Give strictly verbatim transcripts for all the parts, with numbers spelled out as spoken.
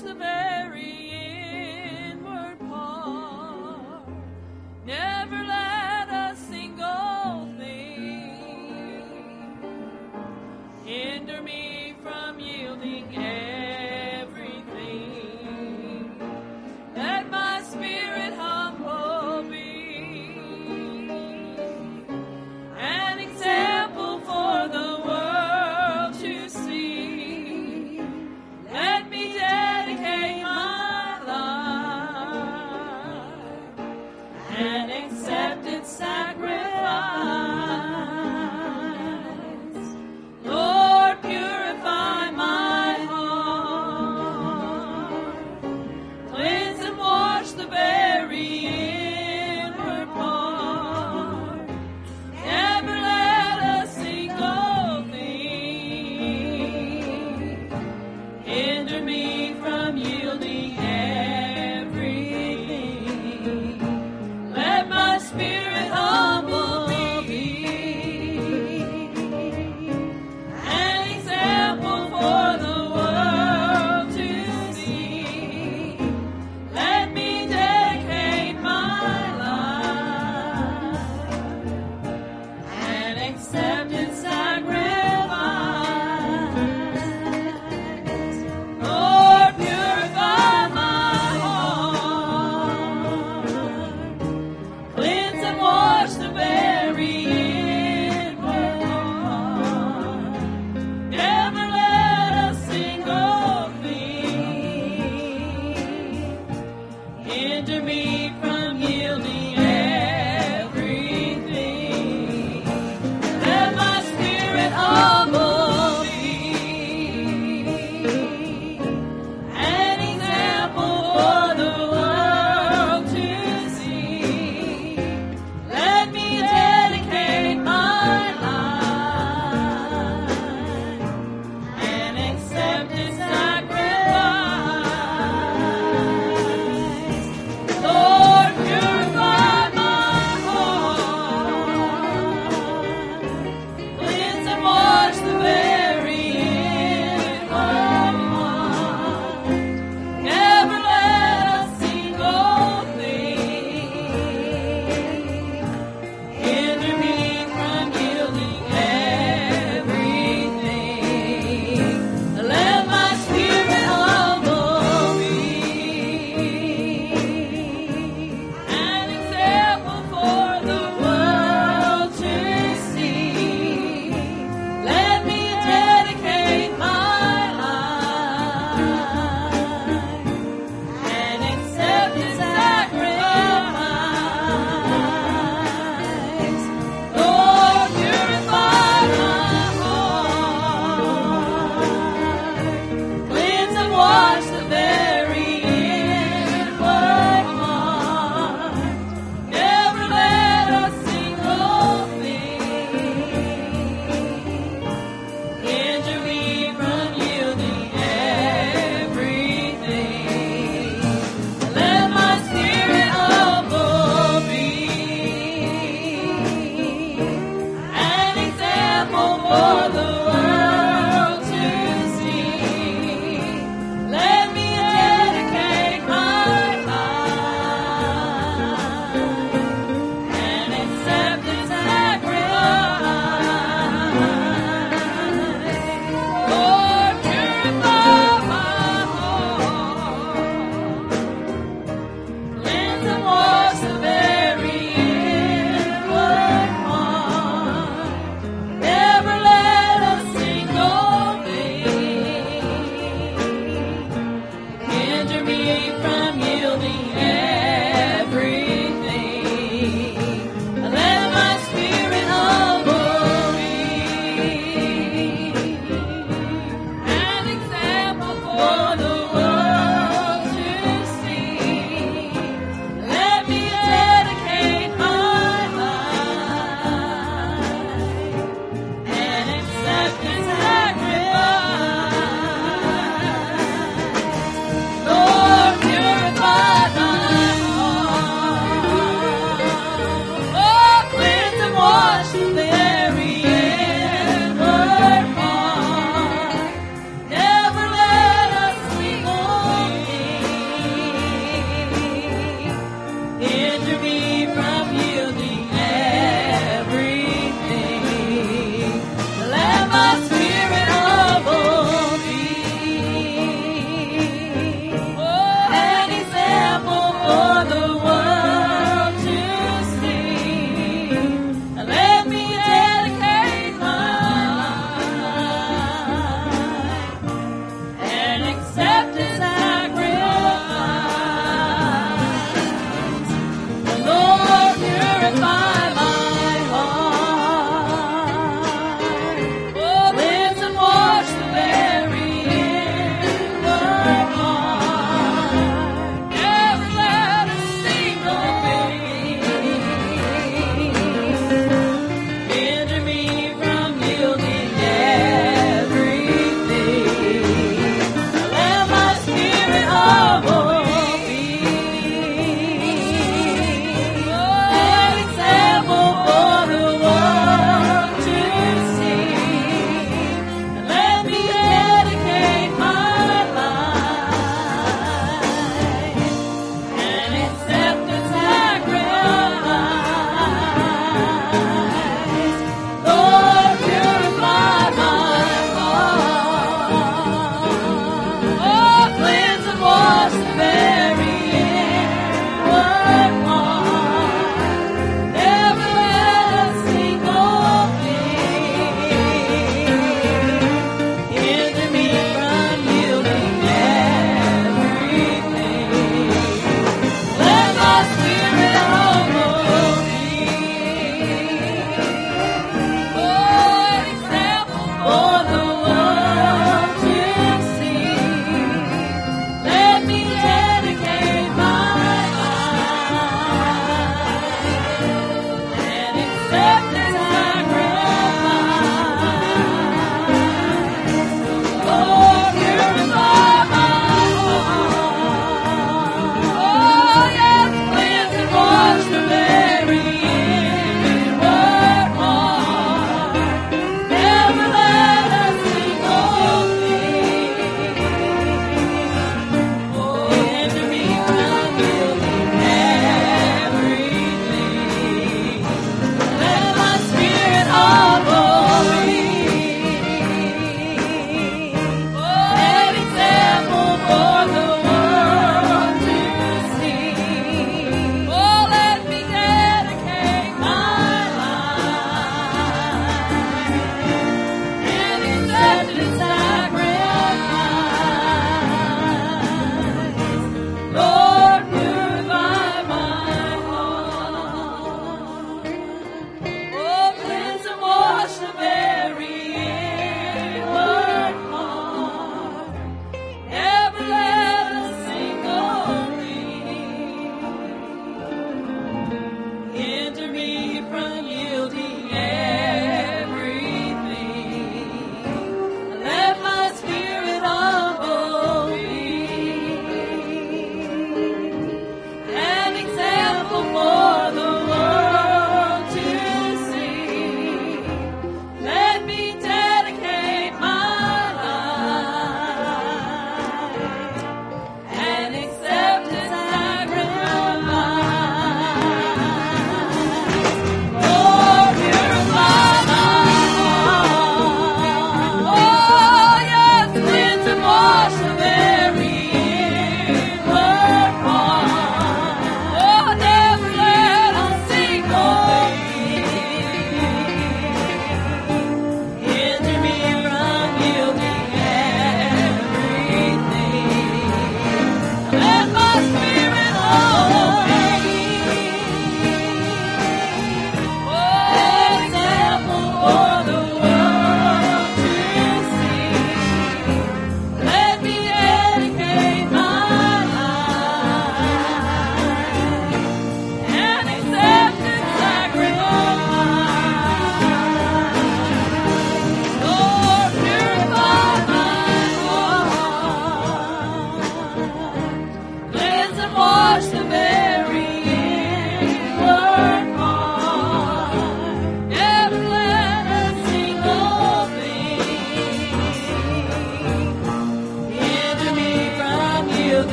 the very inward part. Never let a single thing hinder me from yielding everything. Let my spirit humble be, an example for the world to see. Let me dedicate my life, an accepted sacrifice. Lord, purify my heart.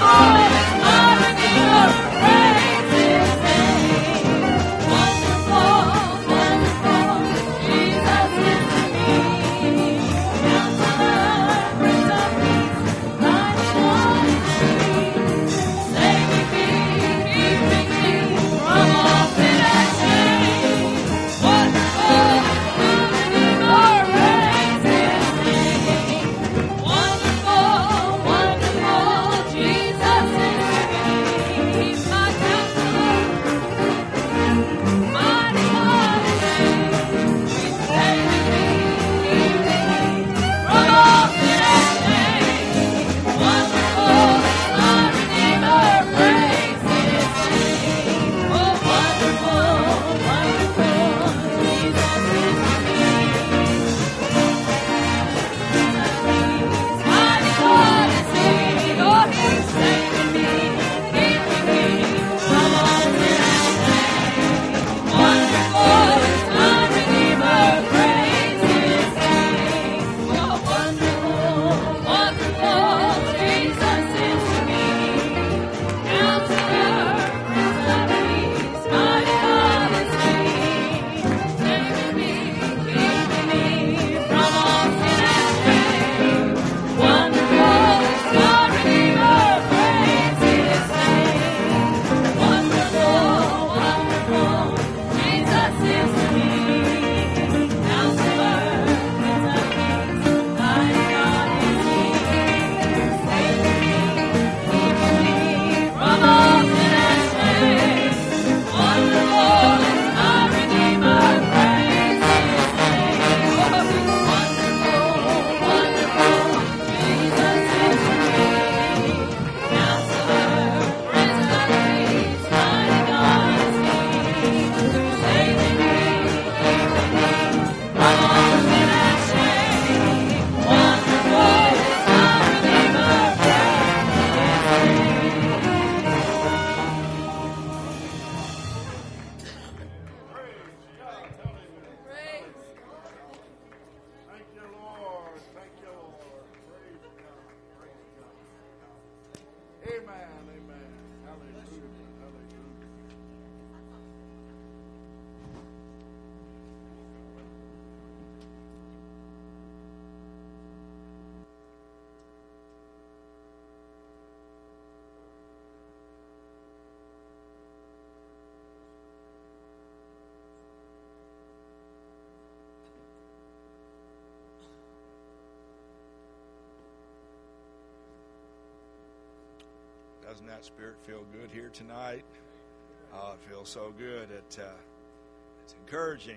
Doesn't that spirit feel good here tonight? Oh, it feels so good. It, uh, it's encouraging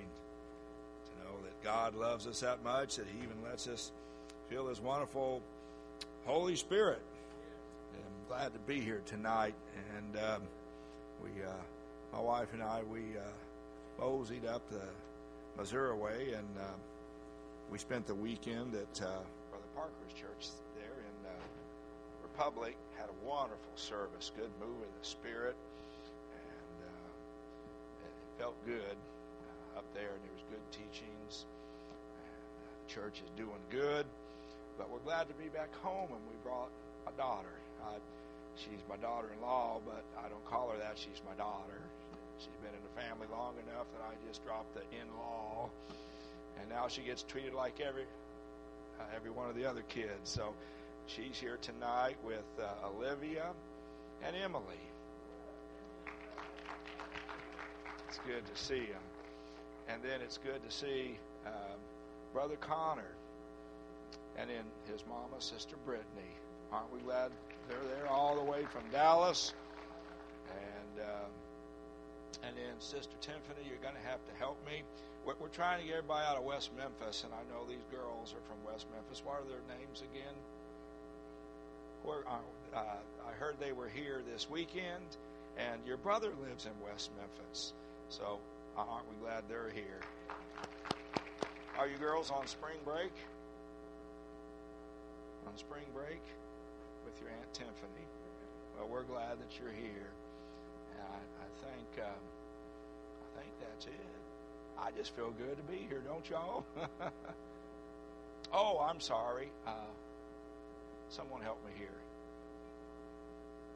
to know that God loves us that much, that He even lets us feel His wonderful Holy Spirit. And I'm glad to be here tonight. And um, we, uh, my wife and I, we uh, moseyed up the Missouri way, and uh, we spent the weekend at uh, Brother Parker's church there in uh, Republic. Had a wonderful service, good move of the Spirit, and uh, it felt good uh, up there, and there was good teachings, and uh, the church is doing good, but we're glad to be back home, and we brought my daughter. I, she's my daughter-in-law, but I don't call her that. She's my daughter. She's been in the family long enough that I just dropped the in-law, and now she gets treated like every uh, every one of the other kids, so she's here tonight with uh, Olivia and Emily. It's good to see them. And then it's good to see uh, Brother Connor and then his mama, Sister Brittany. Aren't we glad they're there all the way from Dallas? And um, and then Sister Tiffany, you're going to have to help me. We're, we're trying to get everybody out of West Memphis, and I know these girls are from West Memphis. What are their names again? Where, uh, I heard they were here this weekend, and your brother lives in West Memphis. So aren't we glad they're here? Are you girls on spring break? On spring break with your Aunt Tiffany? Well, we're glad that you're here. And I, I think um, I think that's it. I just feel good to be here, don't y'all? Oh, I'm sorry. Uh, Someone help me here.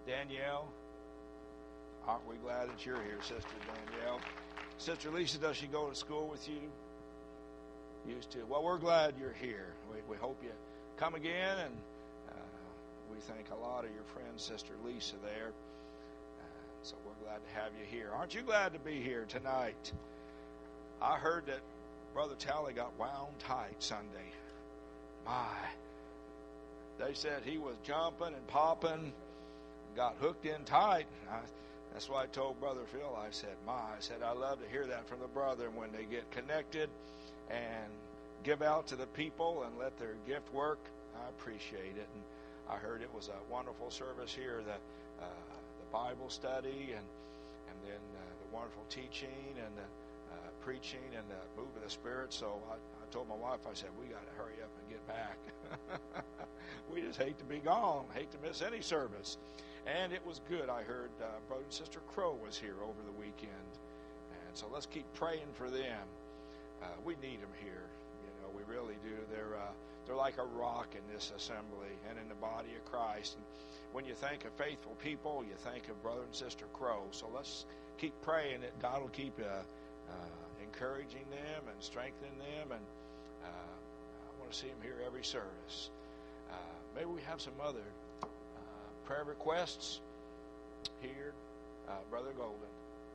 Danielle, aren't we glad that you're here, Sister Danielle? Sister Lisa, does she go to school with you? Used to. Well, we're glad you're here. We, we hope you come again, and uh, we thank a lot of your friends, Sister Lisa there. Uh, so we're glad to have you here. Aren't you glad to be here tonight? I heard that Brother Tally got wound tight Sunday. My. They said he was jumping and popping, got hooked in tight. I, that's why I told Brother Phil, I said, my, I said, I love to hear that from the brother when they get connected and give out to the people and let their gift work. I appreciate it. And I heard it was a wonderful service here, the, uh, the Bible study, and, and then uh, the wonderful teaching and the uh, preaching and the move of the Spirit. So I, I told my wife, I said, we got to hurry up and get back. We just hate to be gone, hate to miss any service. And it was good. I heard uh, Brother and Sister Crow was here over the weekend. And so let's keep praying for them. Uh, we need them here. You know, we really do. They're uh, they're like a rock in this assembly and in the body of Christ. And when you think of faithful people, you think of Brother and Sister Crow. So let's keep praying that God will keep uh, uh, encouraging them and strengthening them. And uh, I want to see them here every service. Uh, maybe we have some other prayer requests here. uh, Brother Golden.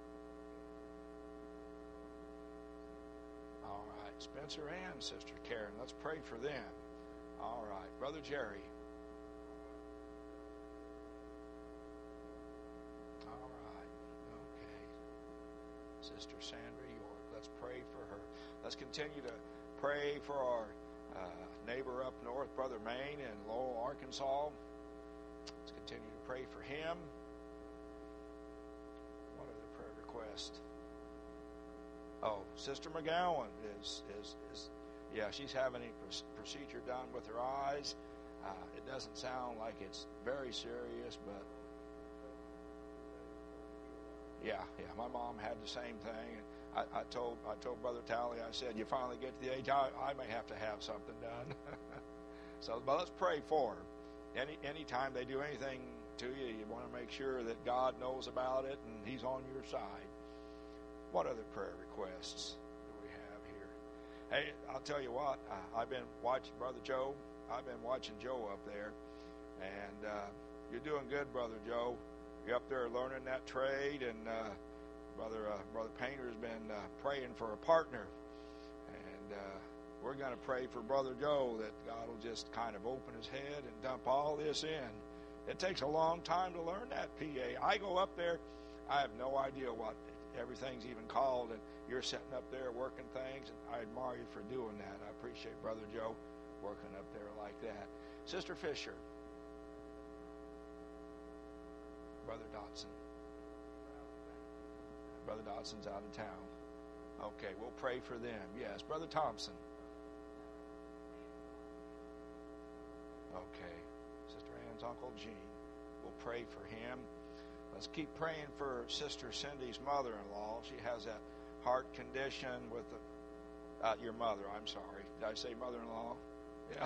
All right. Spencer and Sister Karen. Let's pray for them. All right. Brother Jerry. All right. Okay. Sister Sandra York. Let's pray for her. Let's continue to pray for our uh, neighbor up north, Brother Maine in Lowell, Arkansas. Let's continue to pray for him. What other prayer request? Oh, Sister McGowan is, is, is yeah, she's having a procedure done with her eyes. Uh, it doesn't sound like it's very serious, but yeah, yeah, my mom had the same thing. I, I told I told Brother Tally, I said, you finally get to the age I, I may have to have something done. So, but let's pray for her. Any anytime they do anything to you, you want to make sure that God knows about it and He's on your side. What other prayer requests do we have here? Hey, I'll tell you what, I, I've been watching Brother Joe. I've been watching Joe up there, and uh, you're doing good, Brother Joe. You're up there learning that trade, and uh, Brother uh, Brother Painter's been uh, praying for a partner, and uh, we're going to pray for Brother Joe that God will just kind of open his head and dump all this in. It takes a long time to learn that P A. I go up there, I have no idea what everything's even called, and you're sitting up there working things, and I admire you for doing that. I appreciate Brother Joe working up there like that. Sister Fisher. Brother Dotson. Brother Dotson's out of town. Okay, we'll pray for them. Yes, Brother Thompson. Okay, Sister Ann's Uncle Gene. We'll pray for him. Let's keep praying for Sister Cindy's mother-in-law. She has a heart condition with the, uh, your mother. I'm sorry. Did I say mother-in-law? Yeah.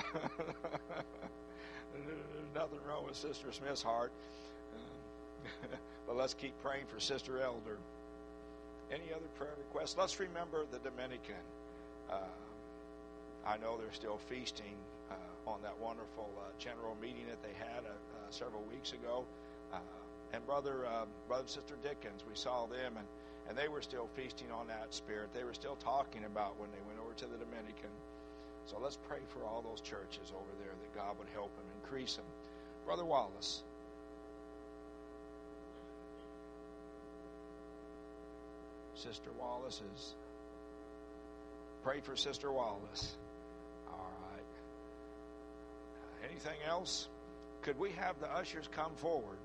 There's nothing wrong with Sister Smith's heart. But let's keep praying for Sister Elder. Any other prayer requests? Let's remember the Dominican. Uh, I know they're still feasting uh, on that wonderful uh, general meeting that they had uh, uh, several weeks ago. Uh, and brother, uh, brother and Sister Dickens, we saw them, and, and they were still feasting on that spirit. They were still talking about when they went over to the Dominican. So let's pray for all those churches over there that God would help them, increase them. Brother Wallace. Sister Wallace is. Pray for Sister Wallace. All right. Uh, anything else? Could we have the ushers come forward?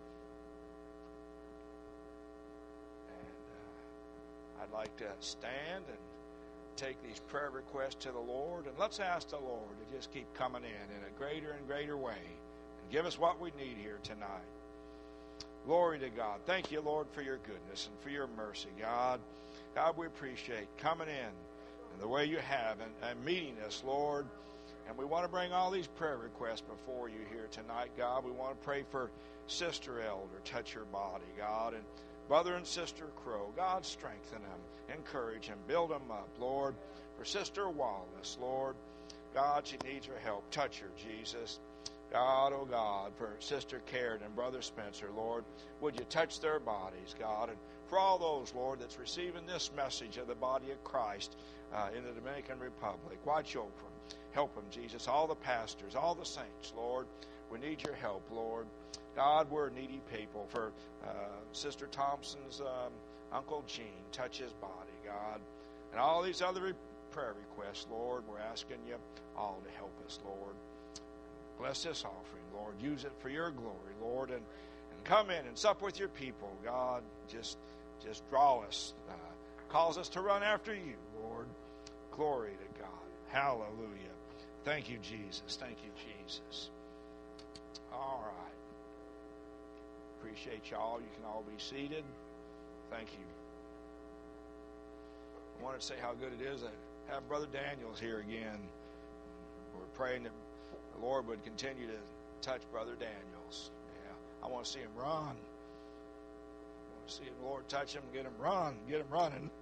And uh, I'd like to stand and take these prayer requests to the Lord, and let's ask the Lord to just keep coming in in a greater and greater way and give us what we need here tonight. Glory to God. Thank you, Lord, for your goodness and for your mercy, God. God, we appreciate coming in and the way you have and, and meeting us, Lord, And we want to bring all these prayer requests before you here tonight, God. We want to pray for Sister Elder. Touch her body, God. And Brother and Sister Crow, God, strengthen them, encourage them, build them up, Lord. For Sister Wallace, Lord, God, she needs her help. Touch her, Jesus. God, oh God, for Sister Karen and Brother Spencer, Lord, would you touch their bodies, God? And for all those, Lord, that's receiving this message of the body of Christ uh, in the Dominican Republic, watch over them. Help them, Jesus. All the pastors, all the saints, Lord, we need your help, Lord. God, we're needy people. For uh, Sister Thompson's um, Uncle Gene, touch his body, God. And all these other re- prayer requests, Lord, we're asking you all to help us, Lord. Bless this offering, Lord. Use it for your glory, Lord. And, and come in and sup with your people, God. Just, just draw us. Uh, cause us to run after you, Lord. Glory to God. Hallelujah. Thank you, Jesus. Thank you, Jesus. All right. Appreciate y'all. You can all be seated. Thank you. I wanted to say how good it is to have Brother Daniels here again. We're praying that the Lord would continue to touch Brother Daniels. Yeah, I want to see him run. I want to see the Lord touch him, get him run, get him running.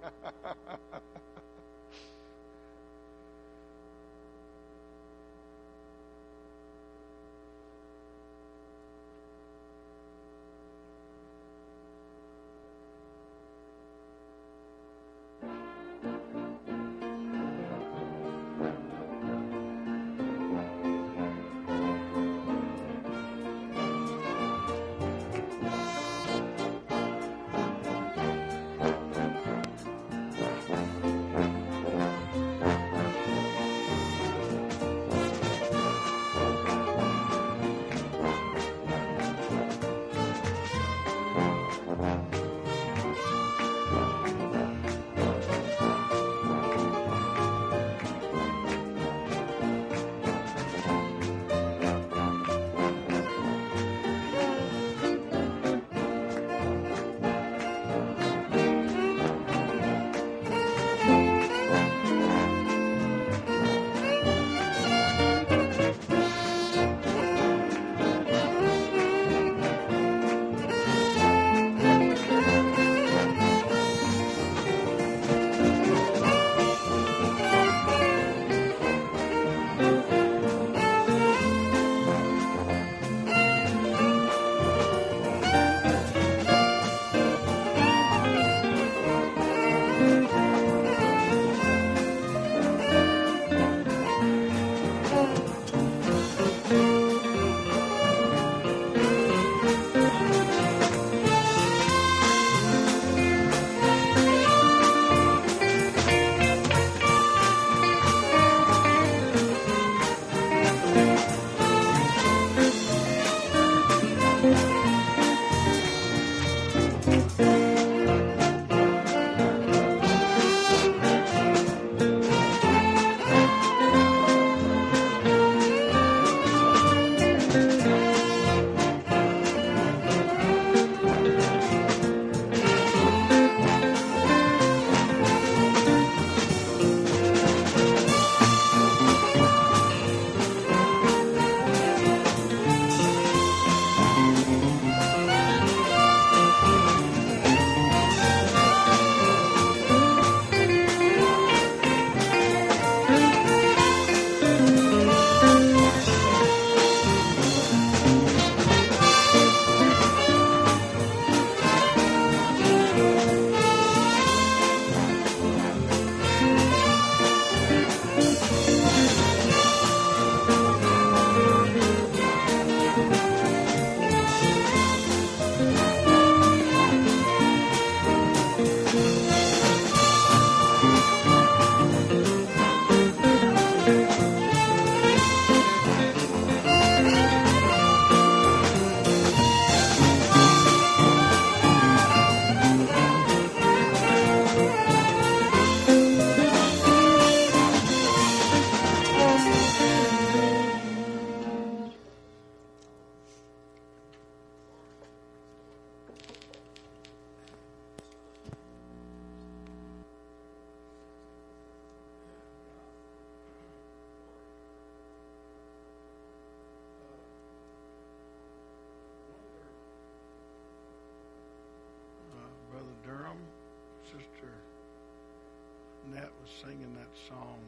Sister Annette was singing that song,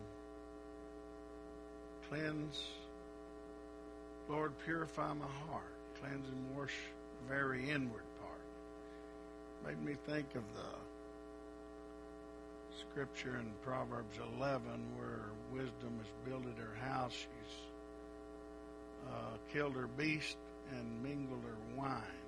Cleanse, Lord, purify my heart, cleanse and wash the very inward part. Made me think of the scripture in Proverbs eleven where wisdom has builded her house. She's uh, killed her beast and mingled her wine.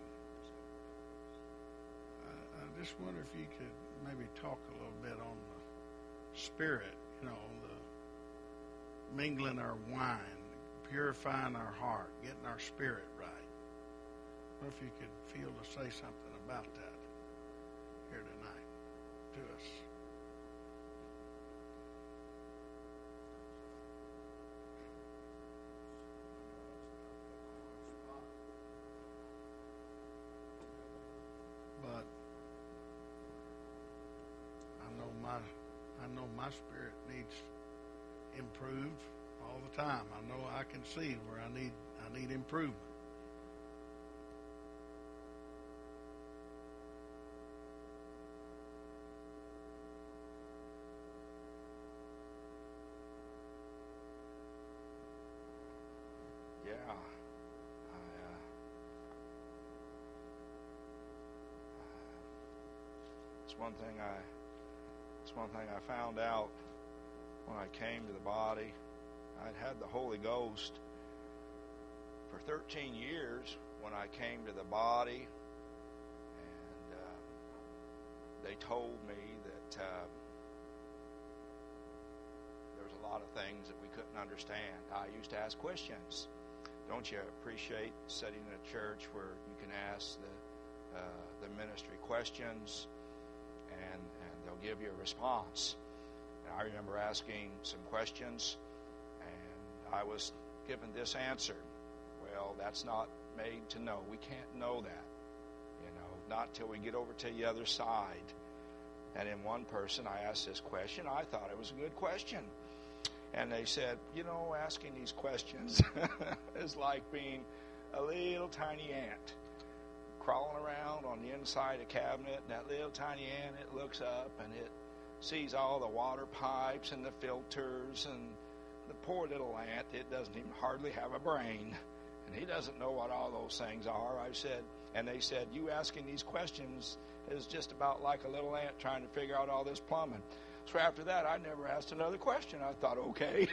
I, I just wonder if you could maybe talk a little bit on the spirit, you know, the mingling our wine, purifying our heart, getting our spirit right. What if you could feel to say something about that here tonight to us? But I know my I know my spirit needs improved all the time. I know I can see where I need I need improvement. Yeah, I, uh, it's one thing I it's one thing I found out when I came to the body. I'd had the Holy Ghost for thirteen years when I came to the body, and uh, they told me that uh, there was a lot of things that we couldn't understand. I used to ask questions. Don't you appreciate sitting in a church where you can ask the uh, the ministry questions, and and they'll give you a response? And I remember asking some questions, and I was given this answer. Well, that's not made to know. We can't know that, you know, not till we get over to the other side. And in one person, I asked this question. I thought it was a good question. And they said, you know, asking these questions is like being a little tiny ant crawling around on the inside of a cabinet. And that little tiny ant, it looks up and it sees all the water pipes and the filters, and the poor little ant, it doesn't even hardly have a brain, and he doesn't know what all those things are. I said, and they said, you asking these questions is just about like a little ant trying to figure out all this plumbing. So after that, I never asked another question. I thought, okay,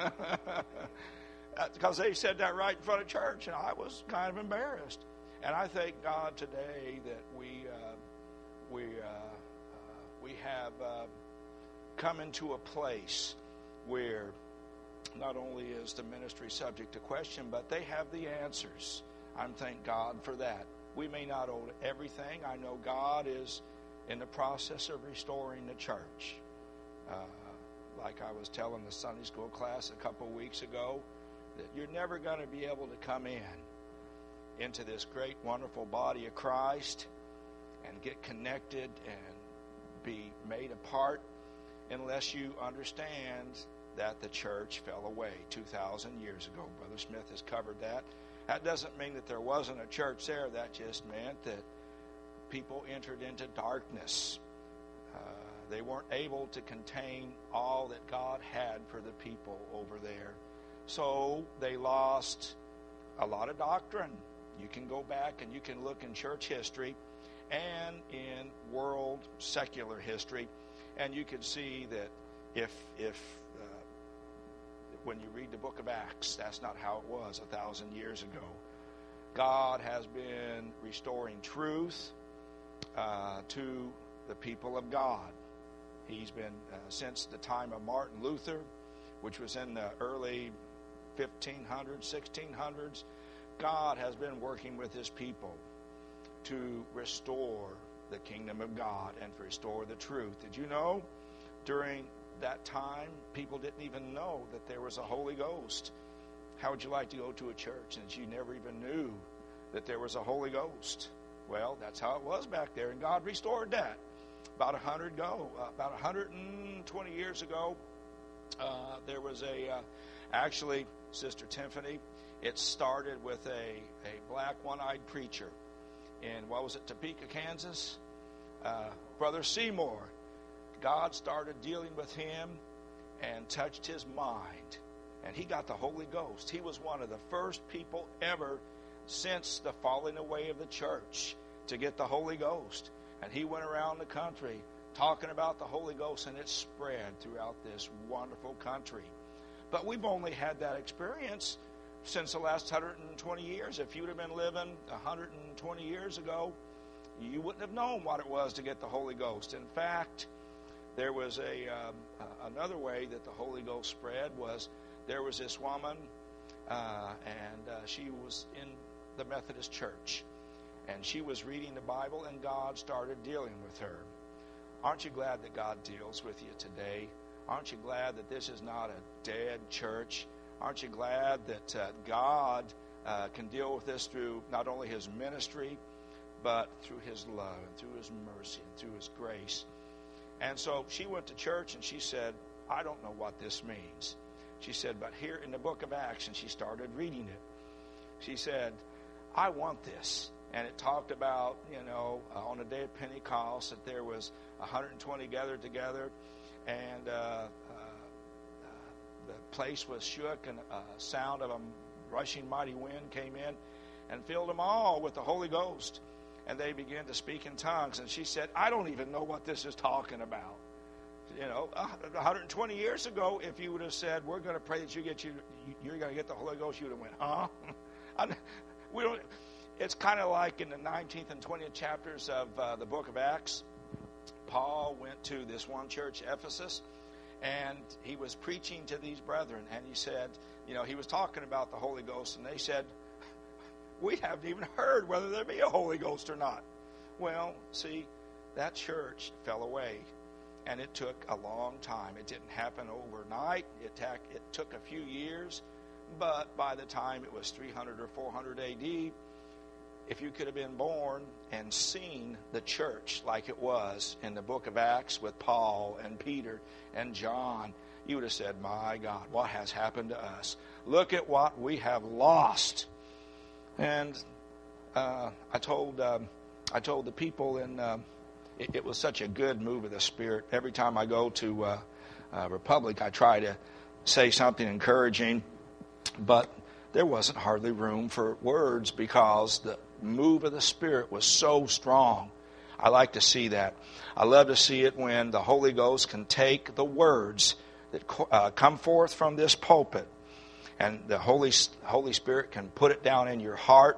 because they said that right in front of church, and I was kind of embarrassed. And I thank God today that we uh, we uh, uh, we have uh, come into a place where not only is the ministry subject to question, but they have the answers. I'm thank God for that. We may not own everything. I know God is in the process of restoring the church. Uh, like I was telling the Sunday school class a couple weeks ago, that you're never going to be able to come in into this great, wonderful body of Christ and get connected and be made a part unless you understand that the church fell away two thousand years ago. Brother Smith has covered that. That doesn't mean that there wasn't a church there. That just meant that people entered into darkness. Uh, they weren't able to contain all that God had for the people over there. So they lost a lot of doctrine. You can go back and you can look in church history and in world secular history, and you can see that if if uh, when you read the book of Acts, that's not how it was a thousand years ago. God has been restoring truth uh, to the people of God. He's been, uh, since the time of Martin Luther, which was in the early fifteen hundreds, sixteen hundreds, God has been working with his people to restore the kingdom of God and to restore the truth. Did you know during that time, people didn't even know that there was a Holy Ghost? How would you like to go to a church and you never even knew that there was a Holy Ghost? Well, that's how it was back there, and God restored that. About a hundred go, uh, about one hundred twenty years ago, uh, there was a, uh, actually, Sister Tiffany, it started with a, a black one-eyed preacher in, what was it, Topeka, Kansas? uh, Brother Seymour, God started dealing with him and touched his mind. And he got the Holy Ghost. He was one of the first people ever since the falling away of the church to get the Holy Ghost. And he went around the country talking about the Holy Ghost, and it spread throughout this wonderful country. But we've only had that experience since the last one hundred twenty years. If you'd have been living one hundred twenty years ago, you wouldn't have known what it was to get the Holy Ghost. In fact, there was a um, uh, another way that the Holy Ghost spread was there was this woman, uh, and uh, she was in the Methodist Church, and she was reading the Bible, and God started dealing with her. Aren't you glad that God deals with you today? Aren't you glad that this is not a dead church? Aren't you glad that uh, God uh, can deal with this through not only His ministry, but through His love and through His mercy and through His grace? And so she went to church and she said, I don't know what this means. She said, but here in the book of Acts, and she started reading it. She said, I want this. And it talked about, you know, uh, on the day of Pentecost that there was one hundred twenty gathered together, and uh, uh, uh, the place was shook, and a sound of a rushing mighty wind came in and filled them all with the Holy Ghost. And they began to speak in tongues. And she said, I don't even know what this is talking about. You know, one hundred twenty years ago, if you would have said, we're going to pray that you get you, you're going to get the Holy Ghost, you would have went, huh? I, we don't. It's kind of like in the nineteenth and twentieth chapters of uh, the book of Acts. Paul went to this one church, Ephesus, and he was preaching to these brethren. And he said, you know, he was talking about the Holy Ghost, and they said, we haven't even heard whether there be a Holy Ghost or not. Well, see, that church fell away, and it took a long time. It didn't happen overnight. It, ta- it took a few years, but by the time it was three hundred or four hundred A D, if you could have been born and seen the church like it was in the book of Acts with Paul and Peter and John, you would have said, my God, what has happened to us? Look at what we have lost. And uh, I told um, I told the people, and uh, it, it was such a good move of the Spirit. Every time I go to uh, uh, Republic, I try to say something encouraging, but there wasn't hardly room for words because the move of the Spirit was so strong. I like to see that. I love to see it when the Holy Ghost can take the words that uh, come forth from this pulpit, and the Holy Holy Spirit can put it down in your heart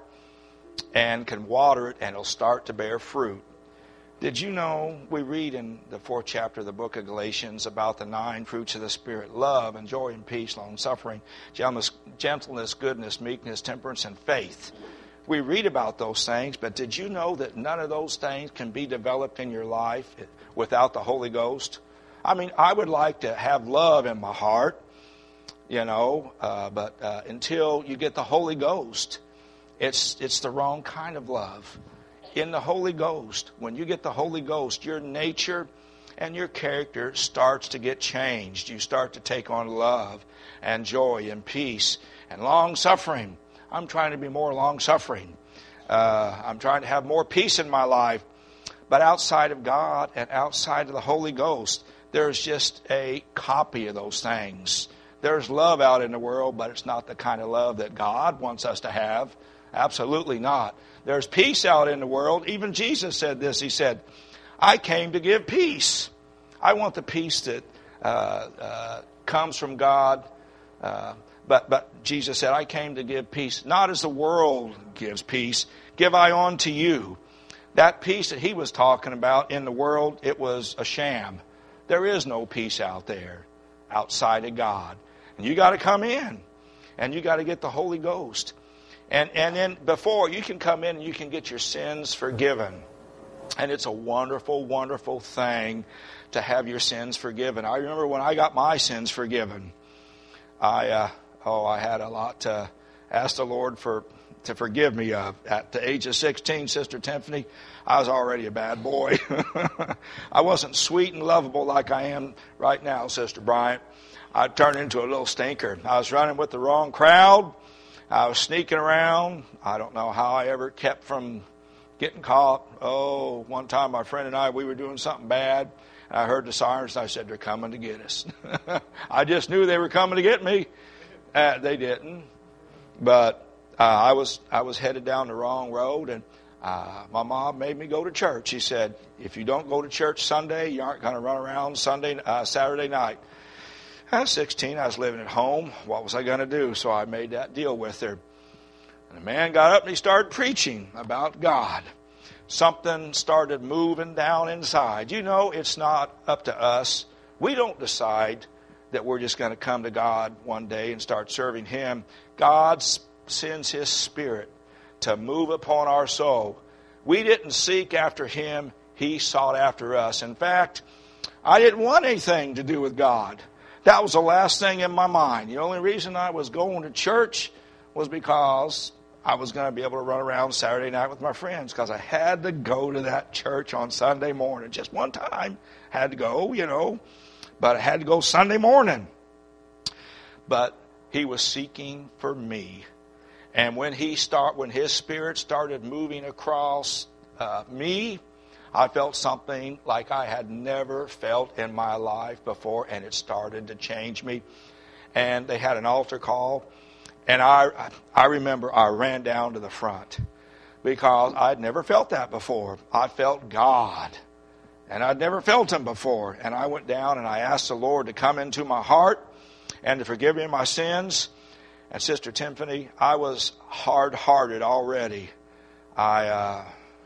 and can water it, and it'll start to bear fruit. Did you know we read in the fourth chapter of the book of Galatians about the nine fruits of the Spirit: love and joy and peace, long-suffering, gentleness, goodness, meekness, temperance, and faith. We read about those things, but did you know that none of those things can be developed in your life without the Holy Ghost? I mean, I would like to have love in my heart, you know, uh, but uh, until you get the Holy Ghost, it's it's the wrong kind of love. In the Holy Ghost, when you get the Holy Ghost, your nature and your character starts to get changed. You start to take on love and joy and peace and long-suffering. I'm trying to be more long-suffering. Uh, I'm trying to have more peace in my life. But outside of God and outside of the Holy Ghost, there's just a copy of those things. There's love out in the world, but it's not the kind of love that God wants us to have. Absolutely not. There's peace out in the world. Even Jesus said this. He said, I came to give peace. I want the peace that uh, uh, comes from God. Uh, but, but Jesus said, I came to give peace, not as the world gives peace. Give I unto you. That peace that he was talking about in the world, it was a sham. There is no peace out there outside of God. And you got to come in. And you got to get the Holy Ghost. And and then before, you can come in and you can get your sins forgiven. And it's a wonderful, wonderful thing to have your sins forgiven. I remember when I got my sins forgiven, I uh, oh I had a lot to ask the Lord for to forgive me of. At the age of sixteen, Sister Tiffany, I was already a bad boy. I wasn't sweet and lovable like I am right now, Sister Bryant. I turned into a little stinker. I was running with the wrong crowd. I was sneaking around. I don't know how I ever kept from getting caught. Oh, one time my friend and I, we were doing something bad. I heard the sirens, and I said, they're coming to get us. I just knew they were coming to get me. Uh, they didn't. But uh, I was I was headed down the wrong road, and uh, my mom made me go to church. She said, if you don't go to church Sunday, you aren't going to run around Sunday, uh, Saturday night. I was sixteen. I was living at home. What was I going to do? So I made that deal with her. And the man got up and he started preaching about God. Something started moving down inside. You know, it's not up to us. We don't decide that we're just going to come to God one day and start serving Him. God sends His Spirit to move upon our soul. We didn't seek after Him. He sought after us. In fact, I didn't want anything to do with God. That was the last thing in my mind. The only reason I was going to church was because I was going to be able to run around Saturday night with my friends, because I had to go to that church on Sunday morning. Just one time. Had to go, you know. But I had to go Sunday morning. But He was seeking for me. And when he start, when His Spirit started moving across uh, me, I felt something like I had never felt in my life before, and it started to change me. And they had an altar call, and I I remember I ran down to the front because I'd never felt that before. I felt God, and I'd never felt Him before. And I went down and I asked the Lord to come into my heart and to forgive me my sins. And Sister Tiffany, I was hard-hearted already. I uh,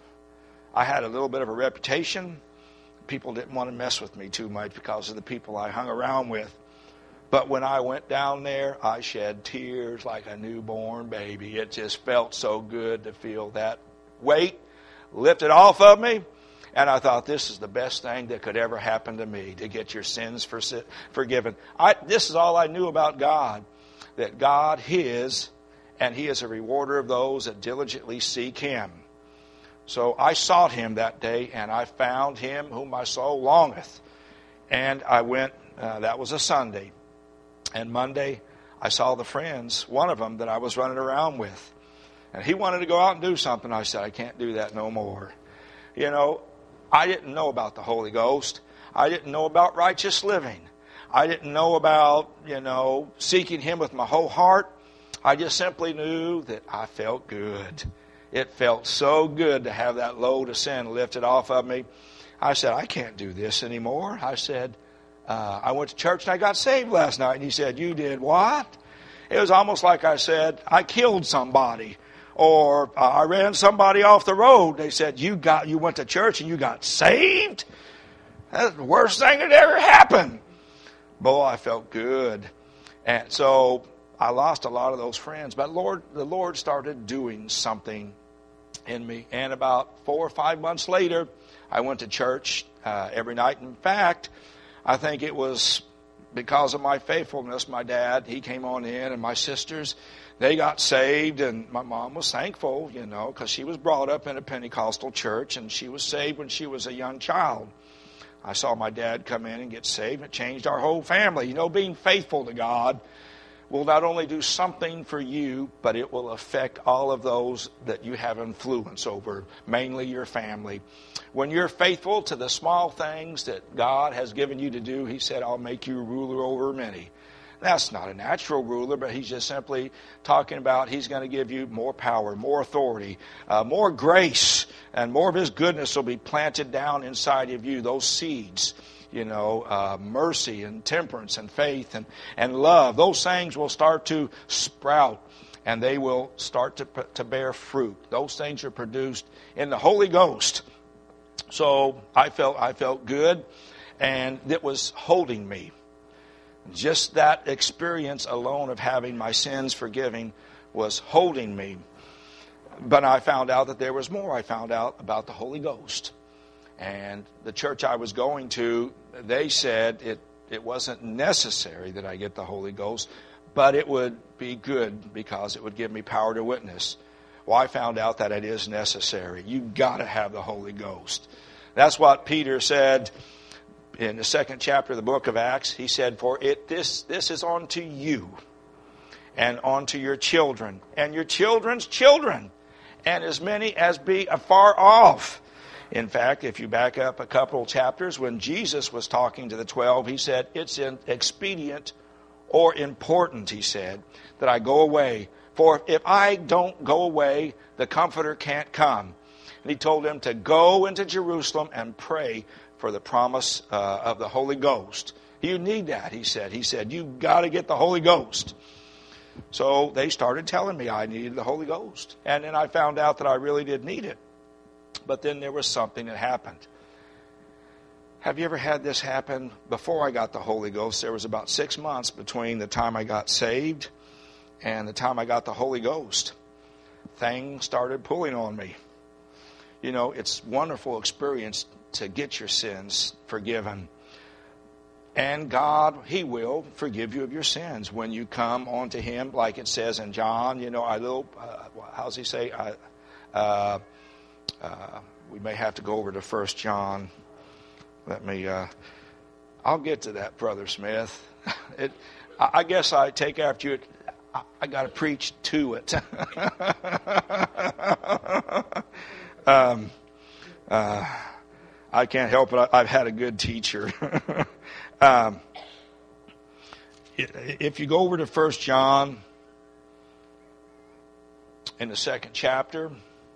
I had a little bit of a reputation. People didn't want to mess with me too much because of the people I hung around with. But when I went down there, I shed tears like a newborn baby. It just felt so good to feel that weight lifted off of me. And I thought, this is the best thing that could ever happen to me, to get your sins for, forgiven. I, this is all I knew about God, that God is, and He is a rewarder of those that diligently seek Him. So I sought Him that day, and I found Him whom my soul longeth. And I went, uh, that was a Sunday. And Monday, I saw the friends, one of them that I was running around with. And he wanted to go out and do something. I said, I can't do that no more. You know, I didn't know about the Holy Ghost. I didn't know about righteous living. I didn't know about, you know, seeking Him with my whole heart. I just simply knew that I felt good. It felt so good to have that load of sin lifted off of me. I said, I can't do this anymore. I said, uh, I went to church and I got saved last night. And he said, you did what? It was almost like I said, I killed somebody. Or uh, I ran somebody off the road. They said, you got, you went to church and you got saved? That's the worst thing that ever happened. Boy, I felt good. And so I lost a lot of those friends. But Lord, the Lord started doing something in me. And about four or five months later, I went to church uh, every night. In fact, I think it was because of my faithfulness. My dad, he came on in, and my sisters, they got saved. And my mom was thankful, you know, because she was brought up in a Pentecostal church, and she was saved when she was a young child. I saw my dad come in and get saved. It changed our whole family. You know, being faithful to God will not only do something for you, but it will affect all of those that you have influence over, mainly your family. When you're faithful to the small things that God has given you to do, He said, I'll make you ruler over many. That's not a natural ruler, but He's just simply talking about He's going to give you more power, more authority, uh, more grace, and more of His goodness will be planted down inside of you, those seeds. You know, uh, mercy and temperance and faith and, and love. Those things will start to sprout, and they will start to, to bear fruit. Those things are produced in the Holy Ghost. So I felt I felt good, and it was holding me. Just that experience alone of having my sins forgiven was holding me. But I found out that there was more. I found out about the Holy Ghost. And the church I was going to, they said it, it wasn't necessary that I get the Holy Ghost, but it would be good because it would give me power to witness. Well, I found out that it is necessary. You've got to have the Holy Ghost. That's what Peter said in the second chapter of the book of Acts. He said, for it this this is unto you and unto your children and your children's children and as many as be afar off. In fact, if you back up a couple chapters, when Jesus was talking to the twelve, he said, it's expedient or important, he said, that I go away. For if I don't go away, the Comforter can't come. And he told them to go into Jerusalem and pray for the promise uh, of the Holy Ghost. You need that, he said. He said, you've got to get the Holy Ghost. So they started telling me I needed the Holy Ghost. And then I found out that I really did need it. But then there was something that happened. Have you ever had this happen? Before I got the Holy Ghost, there was about six months between the time I got saved and the time I got the Holy Ghost. Things started pulling on me. You know, it's a wonderful experience to get your sins forgiven. And God, He will forgive you of your sins when you come onto Him, like it says in John. You know, I little, uh, how's He say? I, uh, uh, we may have to go over to First John. Let me, uh, I'll get to that, Brother Smith. It, I, I guess I take after you. I, I got to preach to it. um, uh, I can't help it. I, I've had a good teacher. um, if you go over to First John in the second chapter,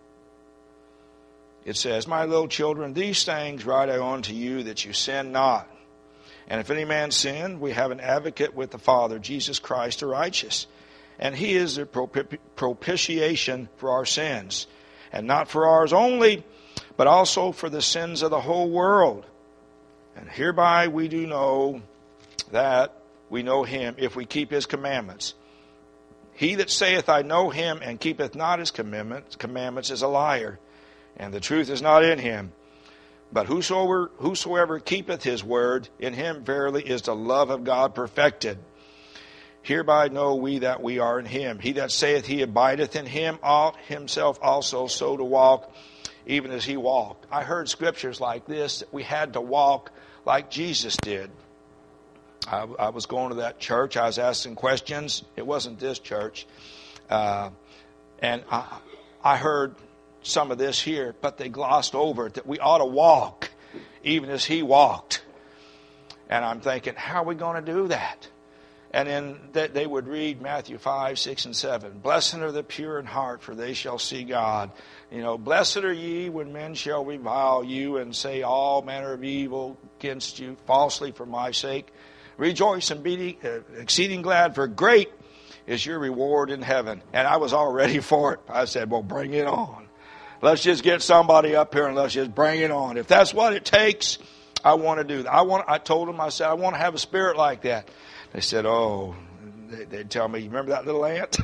it says, my little children, these things write I unto you, that you sin not. And if any man sin, we have an advocate with the Father, Jesus Christ the righteous. And He is the propitiation for our sins. And not for ours only, but also for the sins of the whole world. And hereby we do know that we know Him, if we keep His commandments. He that saith, I know Him, and keepeth not His commandments, commandments is a liar, and the truth is not in him. But whosoever, whosoever keepeth His word, in him verily is the love of God perfected. Hereby know we that we are in Him. He that saith he abideth in Him ought himself also so to walk, even as He walked. I heard scriptures like this, that we had to walk like Jesus did. I, I was going to that church. I was asking questions. It wasn't this church. Uh, and I, I heard some of this here, but they glossed over it, that we ought to walk even as He walked. And I'm thinking, how are we going to do that? And then that they would read Matthew five, six, and seven. Blessed are the pure in heart, for they shall see God. You know, blessed are ye when men shall revile you and say all manner of evil against you falsely for my sake. Rejoice and be exceeding glad, for great is your reward in heaven. And I was all ready for it. I said, well, bring it on. Let's just get somebody up here and let's just bring it on. If that's what it takes, I want to do that. I want. I told them, I said, I want to have a spirit like that. They said, oh, they, they'd tell me, remember that little ant?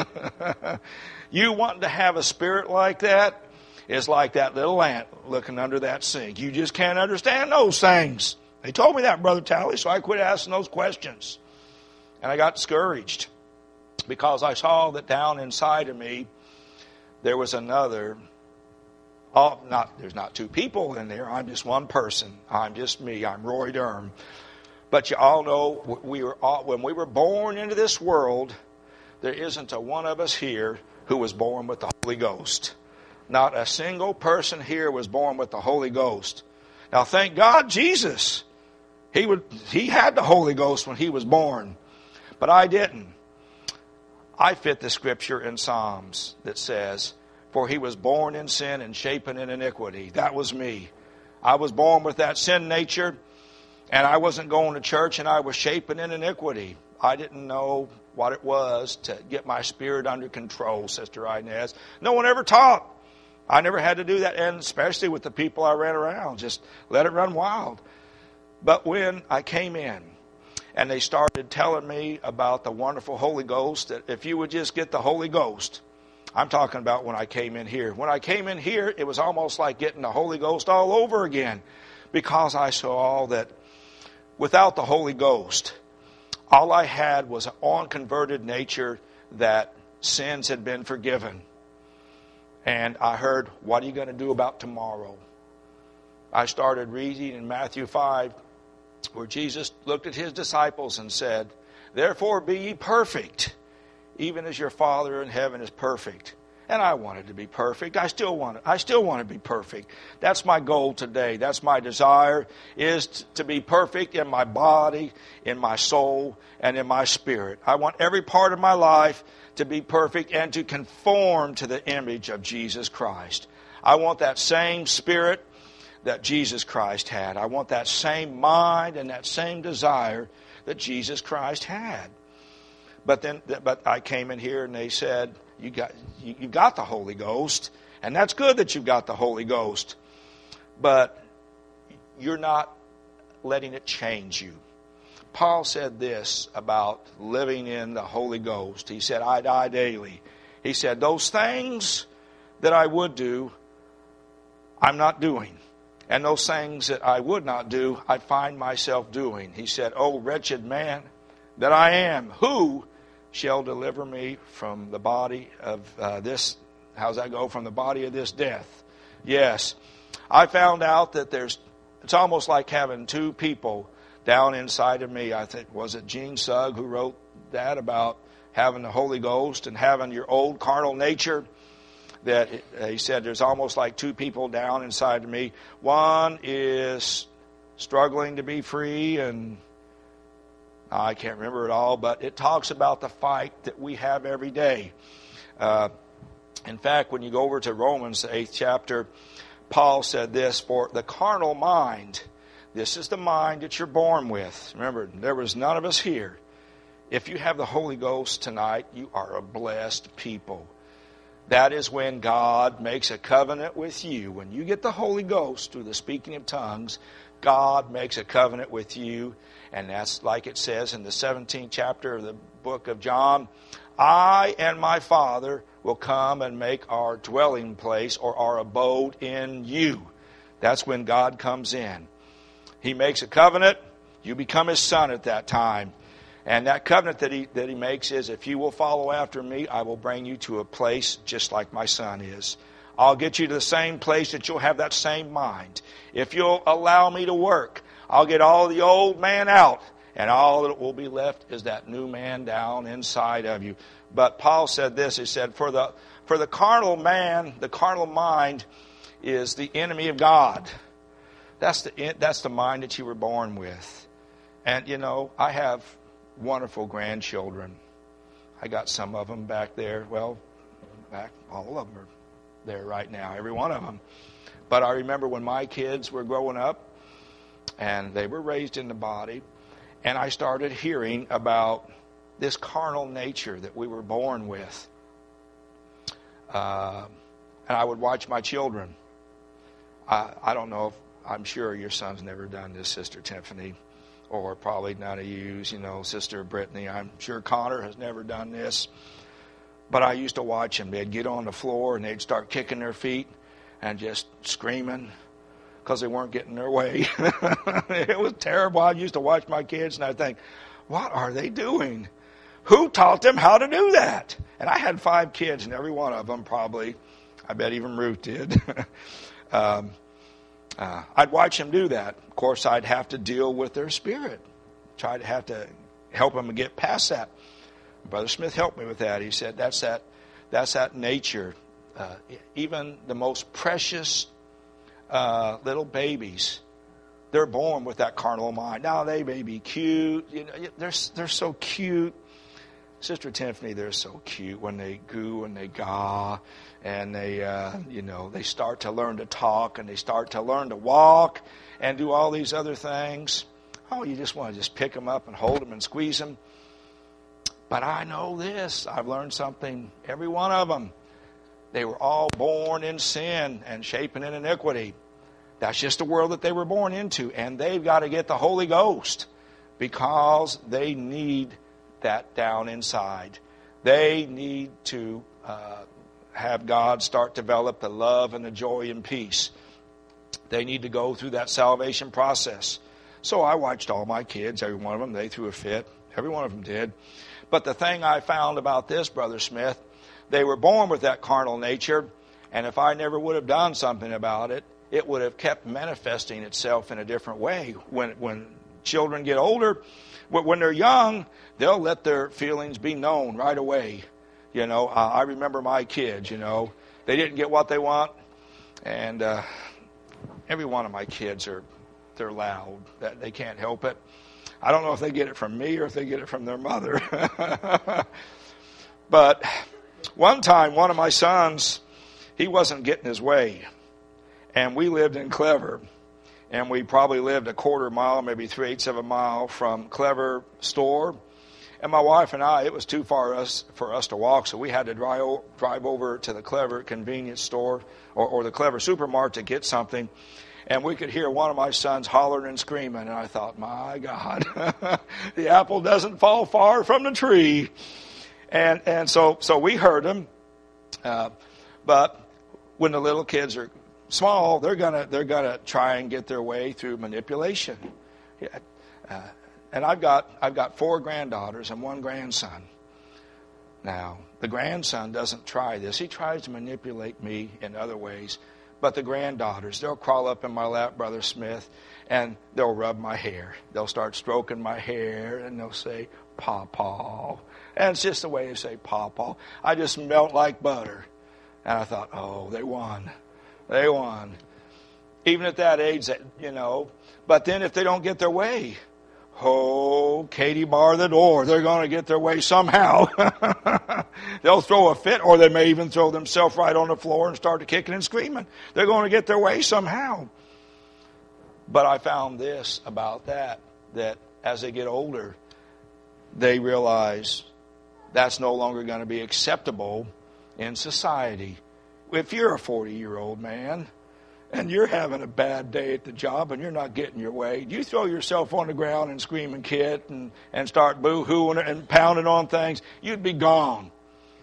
You wanting to have a spirit like that is like that little ant looking under that sink. You just can't understand those things. They told me that, Brother Tally, so I quit asking those questions. And I got discouraged because I saw that down inside of me there was another. Oh, not there's not two people in there. I'm just one person. I'm just me. I'm Roy Durham. But you all know we were all, when we were born into this world, there isn't a one of us here who was born with the Holy Ghost. Not a single person here was born with the Holy Ghost. Now, thank God, Jesus, he would he had the Holy Ghost when He was born, but I didn't. I fit the scripture in Psalms that says, for He was born in sin and shapen in iniquity. That was me. I was born with that sin nature, and I wasn't going to church, and I was shapen in iniquity. I didn't know what it was to get my spirit under control, Sister Inez. No one ever taught. I never had to do that, and especially with the people I ran around. Just let it run wild. But when I came in, and they started telling me about the wonderful Holy Ghost, that if you would just get the Holy Ghost, I'm talking about when I came in here. When I came in here, it was almost like getting the Holy Ghost all over again, because I saw that without the Holy Ghost, all I had was an unconverted nature, that sins had been forgiven. And I heard, what are you going to do about tomorrow? I started reading in Matthew five, where Jesus looked at His disciples and said, therefore be ye perfect, even as your Father in heaven is perfect. And I wanted to be perfect. I still want it. I still want to be perfect. That's my goal today. That's my desire, is to be perfect in my body, in my soul, and in my spirit. I want every part of my life to be perfect and to conform to the image of Jesus Christ. I want that same spirit that Jesus Christ had. I want that same mind and that same desire that Jesus Christ had. But then, but I came in here and they said, You got you, you got the Holy Ghost, and that's good that you've got the Holy Ghost, but you're not letting it change you. Paul said this about living in the Holy Ghost. He said, I die daily. He said, those things that I would do, I'm not doing. And those things that I would not do, I find myself doing. He said, oh, wretched man that I am, who shall deliver me from the body of uh, this, how's that go, from the body of this death? Yes, I found out that there's, it's almost like having two people down inside of me. I think, was it Gene Sugg who wrote that about having the Holy Ghost and having your old carnal nature? That it, he said there's almost like two people down inside of me. One is struggling to be free, and I can't remember it all, but it talks about the fight that we have every day. Uh, in fact, when you go over to Romans, the eighth chapter, Paul said this, for the carnal mind, this is the mind that you're born with. Remember, there was none of us here. If you have the Holy Ghost tonight, you are a blessed people. That is when God makes a covenant with you. When you get the Holy Ghost through the speaking of tongues, God makes a covenant with you. And that's like it says in the seventeenth chapter of the book of John, I and my Father will come and make our dwelling place or our abode in you. That's when God comes in. He makes a covenant. You become His son at that time. And that covenant that he, that he makes is, if you will follow after me, I will bring you to a place just like my son is. I'll get you to the same place that you'll have that same mind. If you'll allow me to work, I'll get all the old man out, and all that will be left is that new man down inside of you. But Paul said this, he said, for the for the carnal man, the carnal mind is the enemy of God. That's the that's the mind that you were born with. And, you know, I have wonderful grandchildren. I got some of them back there. Well, back all of them are there right now, every one of them. But I remember when my kids were growing up, and they were raised in the body, and I started hearing about this carnal nature that we were born with. Uh, and I would watch my children. I, I don't know if, I'm sure your son's never done this, Sister Tiffany, or probably none of yous, you know, Sister Brittany. I'm sure Connor has never done this. But I used to watch them. They'd get on the floor and they'd start kicking their feet and just screaming because they weren't getting their way. It was terrible. I used to watch my kids and I'd think, what are they doing? Who taught them how to do that? And I had five kids, and every one of them probably, I bet even Ruth did. um, uh, I'd watch them do that. Of course, I'd have to deal with their spirit. Try to have to help them get past that. Brother Smith helped me with that. He said, that's that, that's that nature. Uh, even the most precious uh, little babies, they're born with that carnal mind. Now they may be cute. You know, they're they're so cute. Sister Tiffany, they're so cute when they goo and they gaw, and they, uh, you know, they start to learn to talk, and they start to learn to walk and do all these other things. Oh, you just want to just pick them up and hold them and squeeze them. But I know this. I've learned something. Every one of them, they were all born in sin and shaping in iniquity. That's just the world that they were born into. And they've got to get the Holy Ghost because they need that down inside. They need to uh, have God start to develop the love and the joy and peace. They need to go through that salvation process. So I watched all my kids, every one of them. They threw a fit. Every one of them did. But the thing I found about this, Brother Smith, they were born with that carnal nature, and if I never would have done something about it, it would have kept manifesting itself in a different way. When when children get older, when they're young, they'll let their feelings be known right away. You know, uh, I remember my kids, you know, they didn't get what they want. And uh, every one of my kids are, they're loud. That they can't help it. I don't know if they get it from me or if they get it from their mother. But one time, one of my sons, he wasn't getting his way. And we lived in Clever. And we probably lived a quarter mile, maybe three-eighths of a mile from Clever store. And my wife and I, it was too far us, for us to walk, so we had to drive, drive over to the Clever convenience store or, or the Clever supermarket to get something. And we could hear one of my sons hollering and screaming. And I thought, my God, the apple doesn't fall far from the tree. And and so so we heard him. Uh, but when the little kids are small, they're gonna they're gonna try and get their way through manipulation. Yeah. Uh, and I've got I've got four granddaughters and one grandson. Now the grandson doesn't try this; he tries to manipulate me in other ways. But the granddaughters, they'll crawl up in my lap, Brother Smith, and they'll rub my hair. They'll start stroking my hair, and they'll say, "Pawpaw." And it's just the way they say "Pawpaw." I just melt like butter. And I thought, oh, they won. They won. Even at that age, you know. But then if they don't get their way, oh, Katie, bar the door. They're going to get their way somehow. They'll throw a fit, or they may even throw themselves right on the floor and start kicking and screaming. They're going to get their way somehow. But I found this about that, that as they get older, they realize that's no longer going to be acceptable in society. If you're a forty-year-old man and you're having a bad day at the job and you're not getting your way, you throw yourself on the ground and scream and kid and, and start boo-hooing and pounding on things, you'd be gone.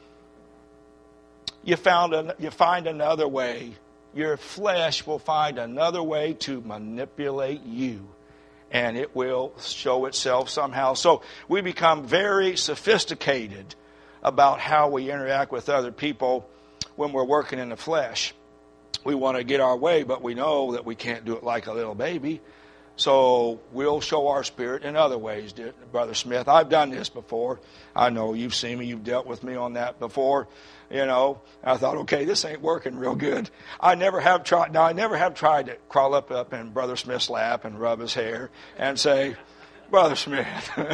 You found a, you find another way. Your flesh will find another way to manipulate you, and it will show itself somehow. So we become very sophisticated about how we interact with other people when we're working in the flesh. We want to get our way, but we know that we can't do it like a little baby. So we'll show our spirit in other ways, Brother Smith. I've done this before. I know you've seen me. You've dealt with me on that before. You know, I thought, okay, this ain't working real good. I never have tried. Now, I never have tried to crawl up up in Brother Smith's lap and rub his hair and say, "Brother Smith."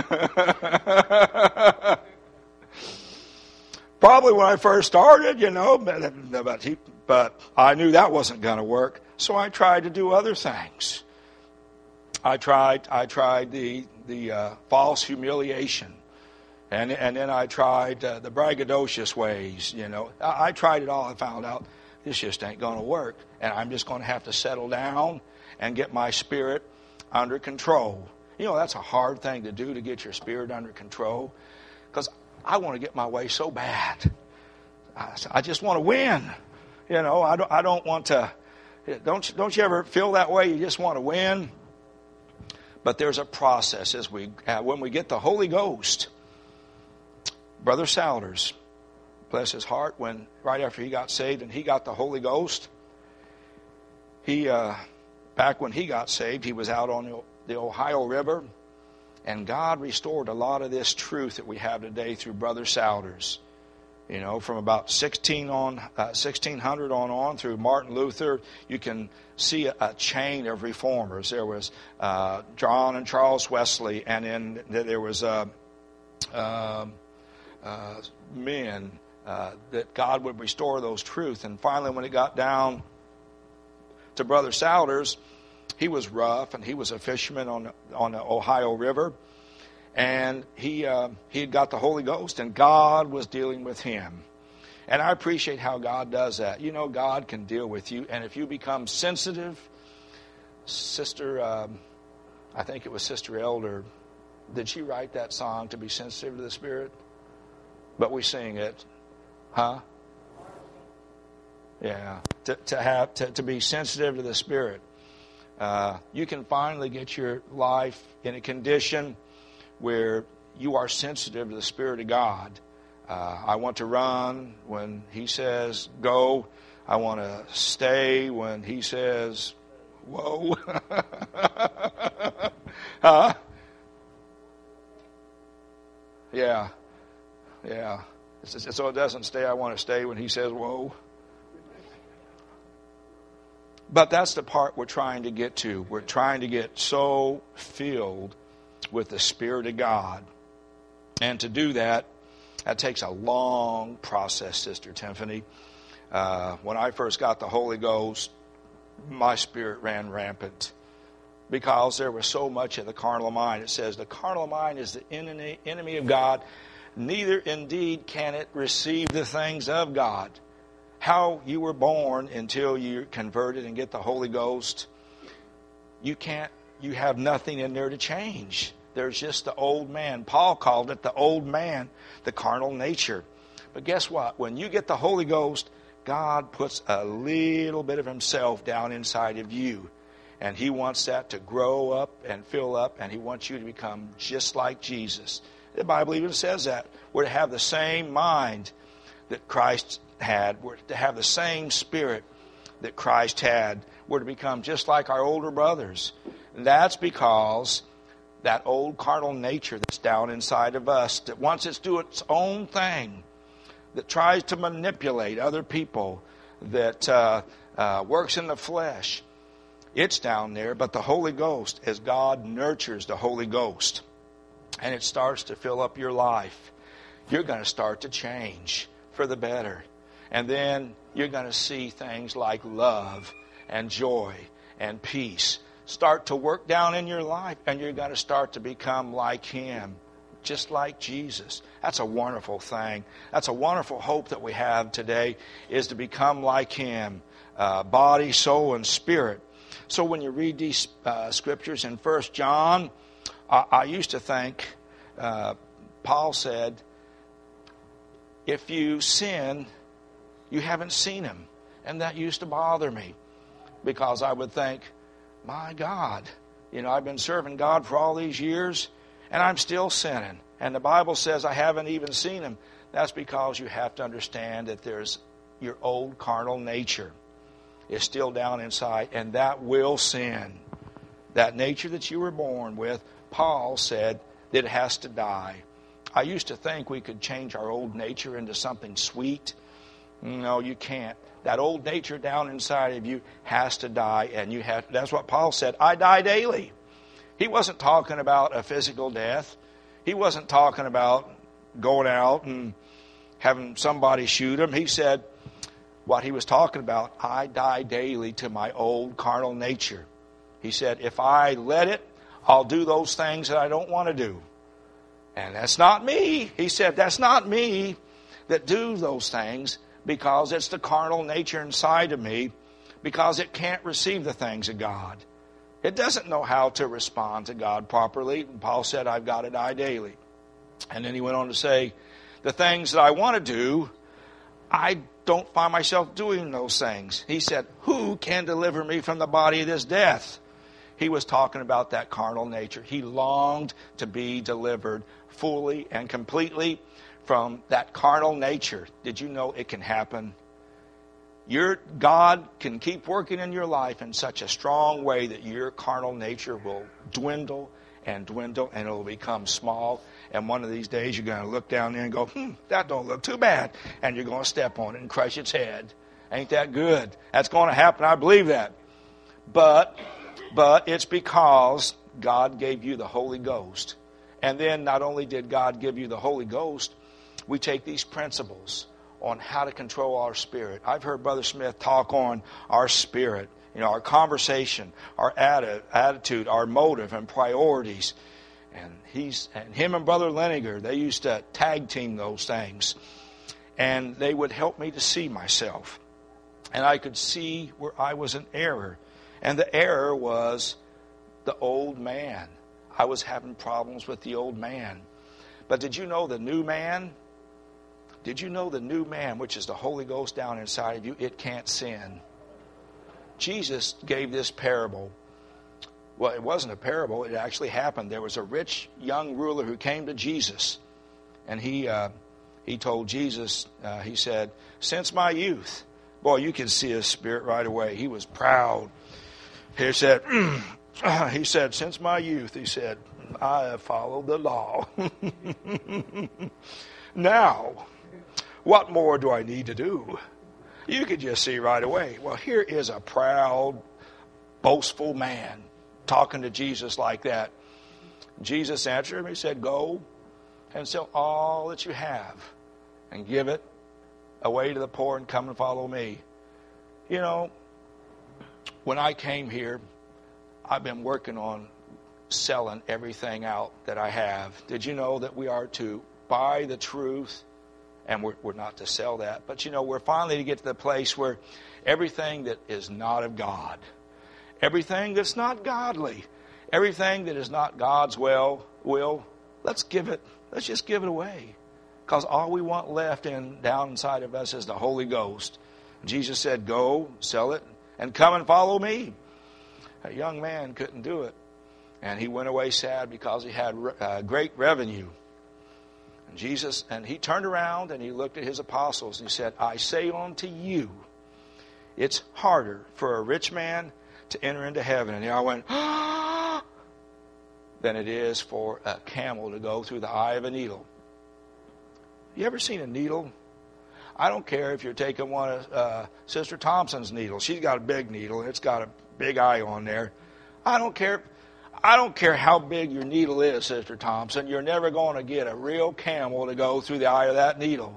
Probably when I first started, you know, but, but, he, but I knew that wasn't going to work. So I tried to do other things. I tried. I tried the the uh, false humiliation. And and then I tried uh, the braggadocious ways, you know. I, I tried it all and found out this just ain't going to work. And I'm just going to have to settle down and get my spirit under control. You know, that's a hard thing to do, to get your spirit under control. Because I want to get my way so bad. I, I just want to win. You know, I don't, I don't want to, don't, don't you ever feel that way? You just want to win. But there's a process as we, uh, when we get the Holy Ghost. Brother Souders, bless his heart, when right after he got saved and he got the Holy Ghost, he uh, back when he got saved, he was out on the, the Ohio River, and God restored a lot of this truth that we have today through Brother Souders. You know, from about sixteen on uh, sixteen hundred on on through Martin Luther, you can see a, a chain of reformers. There was uh, John and Charles Wesley, and then there was. Uh, uh, Uh, men uh, that God would restore those truths. And finally, when it got down to Brother Souders, he was rough, and he was a fisherman on the, on the Ohio River, and he uh, he had got the Holy Ghost, and God was dealing with him. And I appreciate how God does that. You know, God can deal with you, and if you become sensitive, Sister, um, I think it was Sister Elder, did she write that song, To Be Sensitive to the Spirit? But we sing it, huh? Yeah, to, to have to, to be sensitive to the Spirit. Uh, you can finally get your life in a condition where you are sensitive to the Spirit of God. Uh, I want to run when He says go. I want to stay when He says whoa. Huh? Yeah. Yeah, So it doesn't stay, I want to stay when he says, whoa. But that's the part we're trying to get to. We're trying to get so filled with the Spirit of God. And to do that, that takes a long process, Sister Tiffany. Uh, when I first got the Holy Ghost, my spirit ran rampant because there was so much of the carnal mind. It says the carnal mind is the enemy, enemy of God. Neither indeed can it receive the things of God. How you were born until you're converted and get the Holy Ghost, you can't, you have nothing in there to change. There's just the old man. Paul called it the old man, the carnal nature. But guess what? When you get the Holy Ghost, God puts a little bit of himself down inside of you. And he wants that to grow up and fill up, and he wants you to become just like Jesus. The Bible even says that. We're to have the same mind that Christ had. We're to have the same spirit that Christ had. We're to become just like our older brothers. And that's because that old carnal nature that's down inside of us, that wants it to do its own thing, that tries to manipulate other people, that uh, uh, works in the flesh, it's down there. But the Holy Ghost, as God nurtures the Holy Ghost, and it starts to fill up your life, you're going to start to change for the better. And then you're going to see things like love and joy and peace start to work down in your life, and you're going to start to become like him, just like Jesus. That's a wonderful thing. That's a wonderful hope that we have today, is to become like him, uh, body, soul, and spirit. So when you read these uh, scriptures in First John, I, I used to think, uh, Paul said, if you sin, you haven't seen him. And that used to bother me, because I would think, my God, you know, I've been serving God for all these years, and I'm still sinning. And the Bible says I haven't even seen him. That's because you have to understand that there's your old carnal nature is still down inside, and that will sin. That nature that you were born with, Paul said that it has to die. I used to think we could change our old nature into something sweet. No, you can't. That old nature down inside of you has to die, and you have. That's what Paul said. I die daily. He wasn't talking about a physical death. He wasn't talking about going out and having somebody shoot him. He said what he was talking about, I die daily to my old carnal nature. He said, if I let it, I'll do those things that I don't want to do. And that's not me. He said, that's not me that do those things, because it's the carnal nature inside of me, because it can't receive the things of God. It doesn't know how to respond to God properly. And Paul said, I've got to die daily. And then he went on to say, the things that I want to do, I don't find myself doing those things. He said, who can deliver me from the body of this death? He was talking about that carnal nature. He longed to be delivered fully and completely from that carnal nature. Did you know it can happen? Your God can keep working in your life in such a strong way that your carnal nature will dwindle and dwindle, and it will become small. And one of these days you're going to look down there and go, hmm, that don't look too bad. And you're going to step on it and crush its head. Ain't that good? That's going to happen. I believe that. But, but it's because God gave you the Holy Ghost. And then not only did God give you the Holy Ghost, we take these principles on how to control our spirit. I've heard Brother Smith talk on our spirit, you know, our conversation, our attitude, our motive and priorities. And he's and him and Brother Leniger, they used to tag team those things. And they would help me to see myself. And I could see where I was in error. And the error was the old man. I was having problems with the old man. But did you know the new man? Did you know the new man, which is the Holy Ghost down inside of you, it can't sin? Jesus gave this parable. Well, it wasn't a parable. It actually happened. There was a rich young ruler who came to Jesus. And he uh, he told Jesus, uh, he said, since my youth. Boy, you can see his spirit right away. He was proud. He said, he said, since my youth, he said, I have followed the law. Now, What more do I need to do? You could just see right away. Well, here is a proud, boastful man talking to Jesus like that. Jesus answered him. He said, go and sell all that you have and give it away to the poor and come and follow me. You know, when I came here, I've been working on selling everything out that I have. Did you know that we are to buy the truth? And we're, we're not to sell that. But, you know, we're finally to get to the place where everything that is not of God, everything that's not godly, everything that is not God's will, will let's give it, let's just give it away. Because all we want left in down inside of us is the Holy Ghost. Jesus said, go, sell it, and come and follow me. A young man couldn't do it. And he went away sad because he had uh, great revenue. And Jesus, and he turned around and he looked at his apostles and he said, I say unto you, it's harder for a rich man to enter into heaven. And they all went, ah, than it is for a camel to go through the eye of a needle. You ever seen a needle? I don't care if you're taking one of uh, Sister Thompson's needles. She's got a big needle and it's got a big eye on there. I don't care. I don't care how big your needle is, Sister Thompson. You're never going to get a real camel to go through the eye of that needle.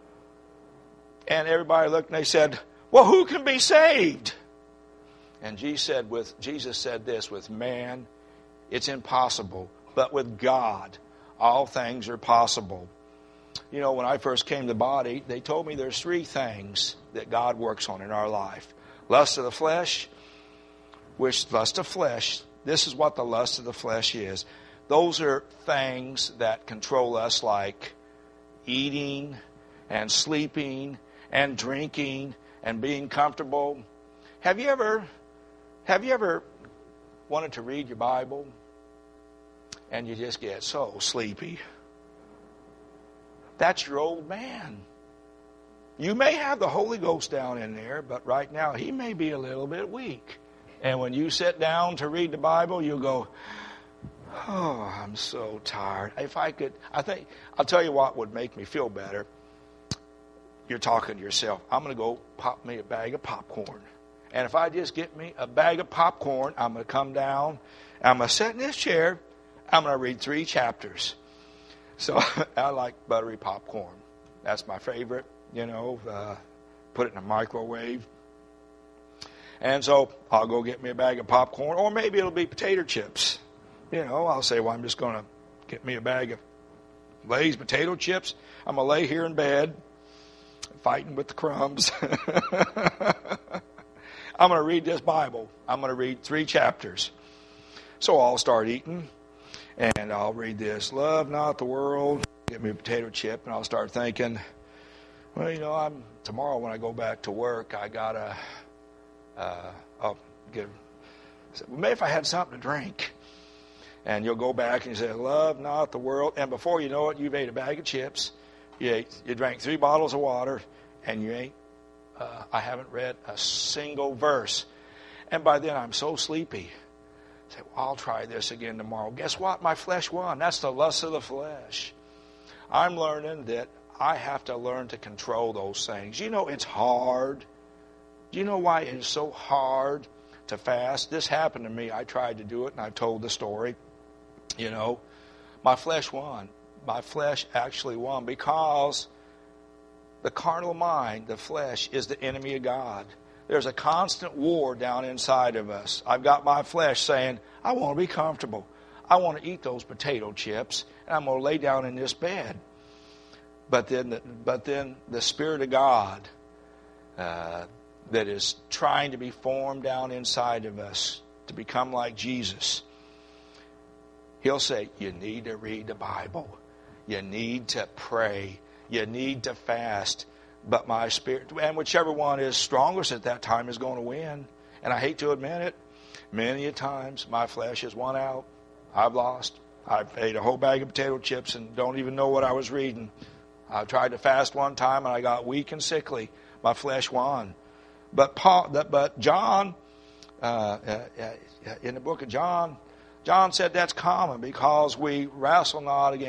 And everybody looked and they said, well, who can be saved? And Jesus said, with, Jesus said this, with man, it's impossible. But with God, all things are possible. You know, when I first came to the body, they told me there's three things that God works on in our life. Lust of the flesh, which lust of flesh, this is what the lust of the flesh is. Those are things that control us, like eating and sleeping and drinking and being comfortable. Have you ever, have you ever wanted to read your Bible and you just get so sleepy? That's your old man. You may have the Holy Ghost down in there, but right now he may be a little bit weak. And when you sit down to read the Bible, you'll go, oh, I'm so tired. If I could, I think, I'll tell you what would make me feel better. You're talking to yourself. I'm going to go pop me a bag of popcorn. And if I just get me a bag of popcorn, I'm going to come down, I'm going to sit in this chair, I'm going to read three chapters. So I like buttery popcorn. That's my favorite, you know, uh, put it in a microwave. And so I'll go get me a bag of popcorn, or maybe it'll be potato chips. You know, I'll say, well, I'm just going to get me a bag of Lay's potato chips. I'm going to lay here in bed, fighting with the crumbs. I'm going to read this Bible. I'm going to read three chapters. So I'll start eating, and I'll read this. Love not the world. Get me a potato chip, and I'll start thinking, well, you know, I'm tomorrow when I go back to work, I got to... Uh, I'll give. Well, maybe if I had something to drink, and you'll go back and you say, "Love not the world," and before you know it, you've ate a bag of chips, you ate, you drank three bottles of water, and you ain't. Uh, I haven't read a single verse, and by then I'm so sleepy. I say, well, I'll try this again tomorrow. Guess what? My flesh won. That's the lust of the flesh. I'm learning that I have to learn to control those things. You know, it's hard. Do you know why it is so hard to fast? This happened to me. I tried to do it, and I've told the story. You know, my flesh won. My flesh actually won because the carnal mind, the flesh, is the enemy of God. There's a constant war down inside of us. I've got my flesh saying, I want to be comfortable. I want to eat those potato chips, and I'm going to lay down in this bed. But then the, but then the Spirit of God, uh, that is trying to be formed down inside of us to become like Jesus, he'll say, you need to read the Bible. You need to pray. You need to fast. But my spirit, and whichever one is strongest at that time is going to win. And I hate to admit it, many a times my flesh has won out. I've lost. I've ate a whole bag of potato chips and don't even know what I was reading. I tried to fast one time and I got weak and sickly. My flesh won. But Paul, but John, uh, in the book of John, John said that's common because we wrestle not against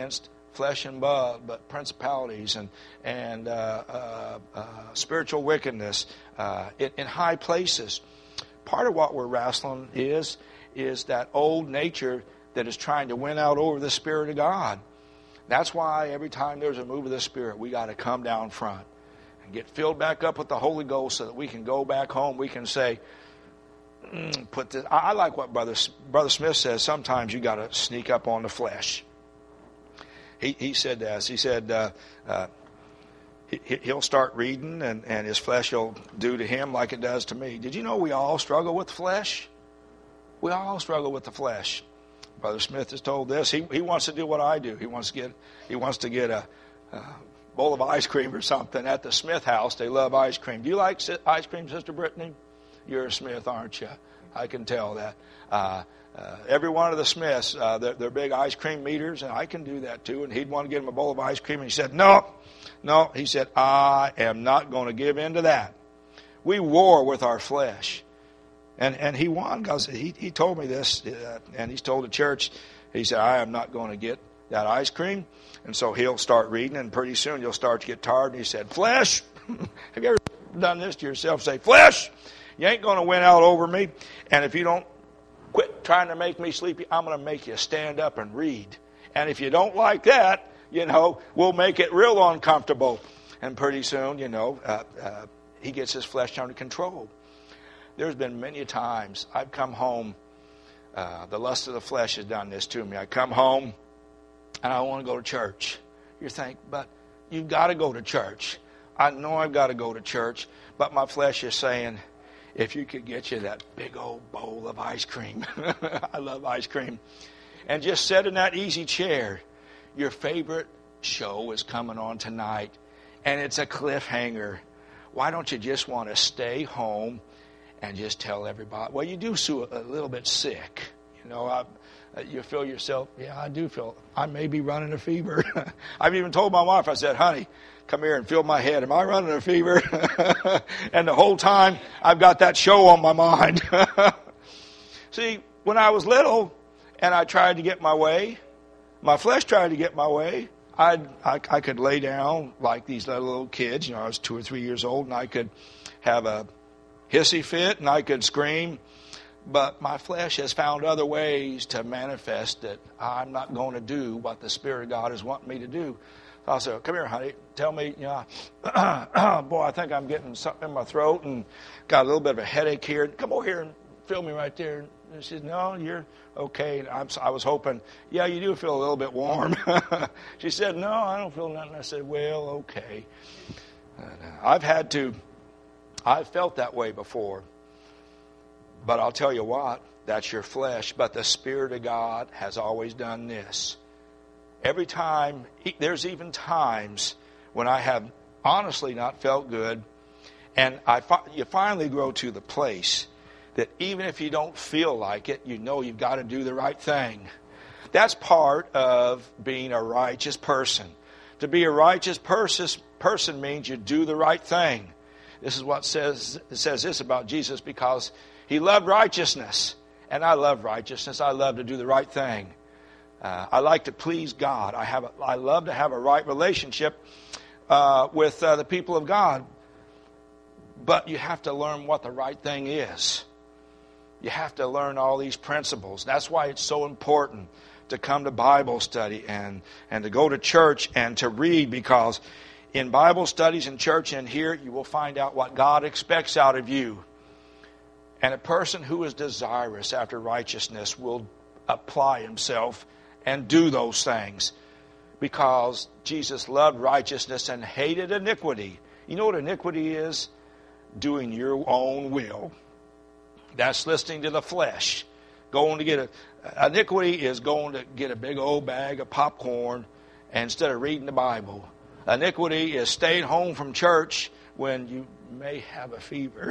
flesh and blood, but principalities and and uh, uh, uh, spiritual wickedness uh, in, in high places. Part of what we're wrestling is is that old nature that is trying to win out over the Spirit of God. That's why every time there's a move of the Spirit, we got to come down front and get filled back up with the Holy Ghost so that we can go back home. We can say, mm, "Put this." I, I like what Brother Brother Smith says. Sometimes you got to sneak up on the flesh. He he said this. He said uh, uh, he, he'll start reading, and, and his flesh will do to him like it does to me. Did you know we all struggle with the flesh? We all struggle with the flesh. Brother Smith has told this. He he wants to do what I do. He wants to get he wants to get a, a bowl of ice cream or something at the Smith house. They love ice cream. Do you like ice cream, Sister Brittany? You're a Smith, aren't you? I can tell that. Uh, uh, every one of the Smiths, uh, they're, they're big ice cream eaters, and I can do that too. And he'd want to get him a bowl of ice cream, and he said, "No, no." He said, "I am not going to give in to that." We war with our flesh. And and he won because he, he told me this, uh, and he's told the church, he said, "I am not going to get that ice cream." And so he'll start reading, and pretty soon you'll start to get tired. And he said, "Flesh," have you ever done this to yourself? Say, "Flesh, you ain't going to win out over me. And if you don't quit trying to make me sleepy, I'm going to make you stand up and read. And if you don't like that, you know, we'll make it real uncomfortable." And pretty soon, you know, uh, uh, he gets his flesh under control. There's been many times I've come home, uh, the lust of the flesh has done this to me. I come home and I want to go to church. You think, but you've got to go to church. I know I've got to go to church, but my flesh is saying, if you could get you that big old bowl of ice cream. I love ice cream. And just sit in that easy chair. Your favorite show is coming on tonight, and it's a cliffhanger. Why don't you just want to stay home and just tell everybody? Well, you do feel a little bit sick. You know, I, you feel yourself, yeah, I do feel, I may be running a fever. I've even told my wife, I said, "Honey, come here and feel my head. Am I running a fever?" And the whole time, I've got that show on my mind. See, when I was little and I tried to get my way, my flesh tried to get my way, I'd, I, I could lay down like these little, little kids. You know, I was two or three years old, and I could have a hissy fit, and I could scream. But my flesh has found other ways to manifest that I'm not going to do what the Spirit of God is wanting me to do. So I said, "Come here, honey. Tell me, you know, boy, I think I'm getting something in my throat and got a little bit of a headache here. Come over here and feel me right there." And she said, "No, you're okay." And I'm, I was hoping, "Yeah, you do feel a little bit warm." She said, "No, I don't feel nothing." I said, "Well, okay." And, uh, I've had to, I've felt that way before. But I'll tell you what, that's your flesh. But the Spirit of God has always done this. Every time, there's even times when I have honestly not felt good, and I you finally grow to the place that even if you don't feel like it, you know you've got to do the right thing. That's part of being a righteous person. To be a righteous person, person means you do the right thing. This is what says it says this about Jesus, because He loved righteousness, and I love righteousness. I love to do the right thing. Uh, I like to please God. I have. A, I love to have a right relationship uh, with uh, the people of God. But you have to learn what the right thing is. You have to learn all these principles. That's why it's so important to come to Bible study and, and to go to church and to read, because in Bible studies in church and here, you will find out what God expects out of you. And a person who is desirous after righteousness will apply himself and do those things, because Jesus loved righteousness and hated iniquity. You know what iniquity is? Doing your own will. That's listening to the flesh. Going to get a iniquity is going to get a big old bag of popcorn instead of reading the Bible. Iniquity is staying home from church when you may have a fever.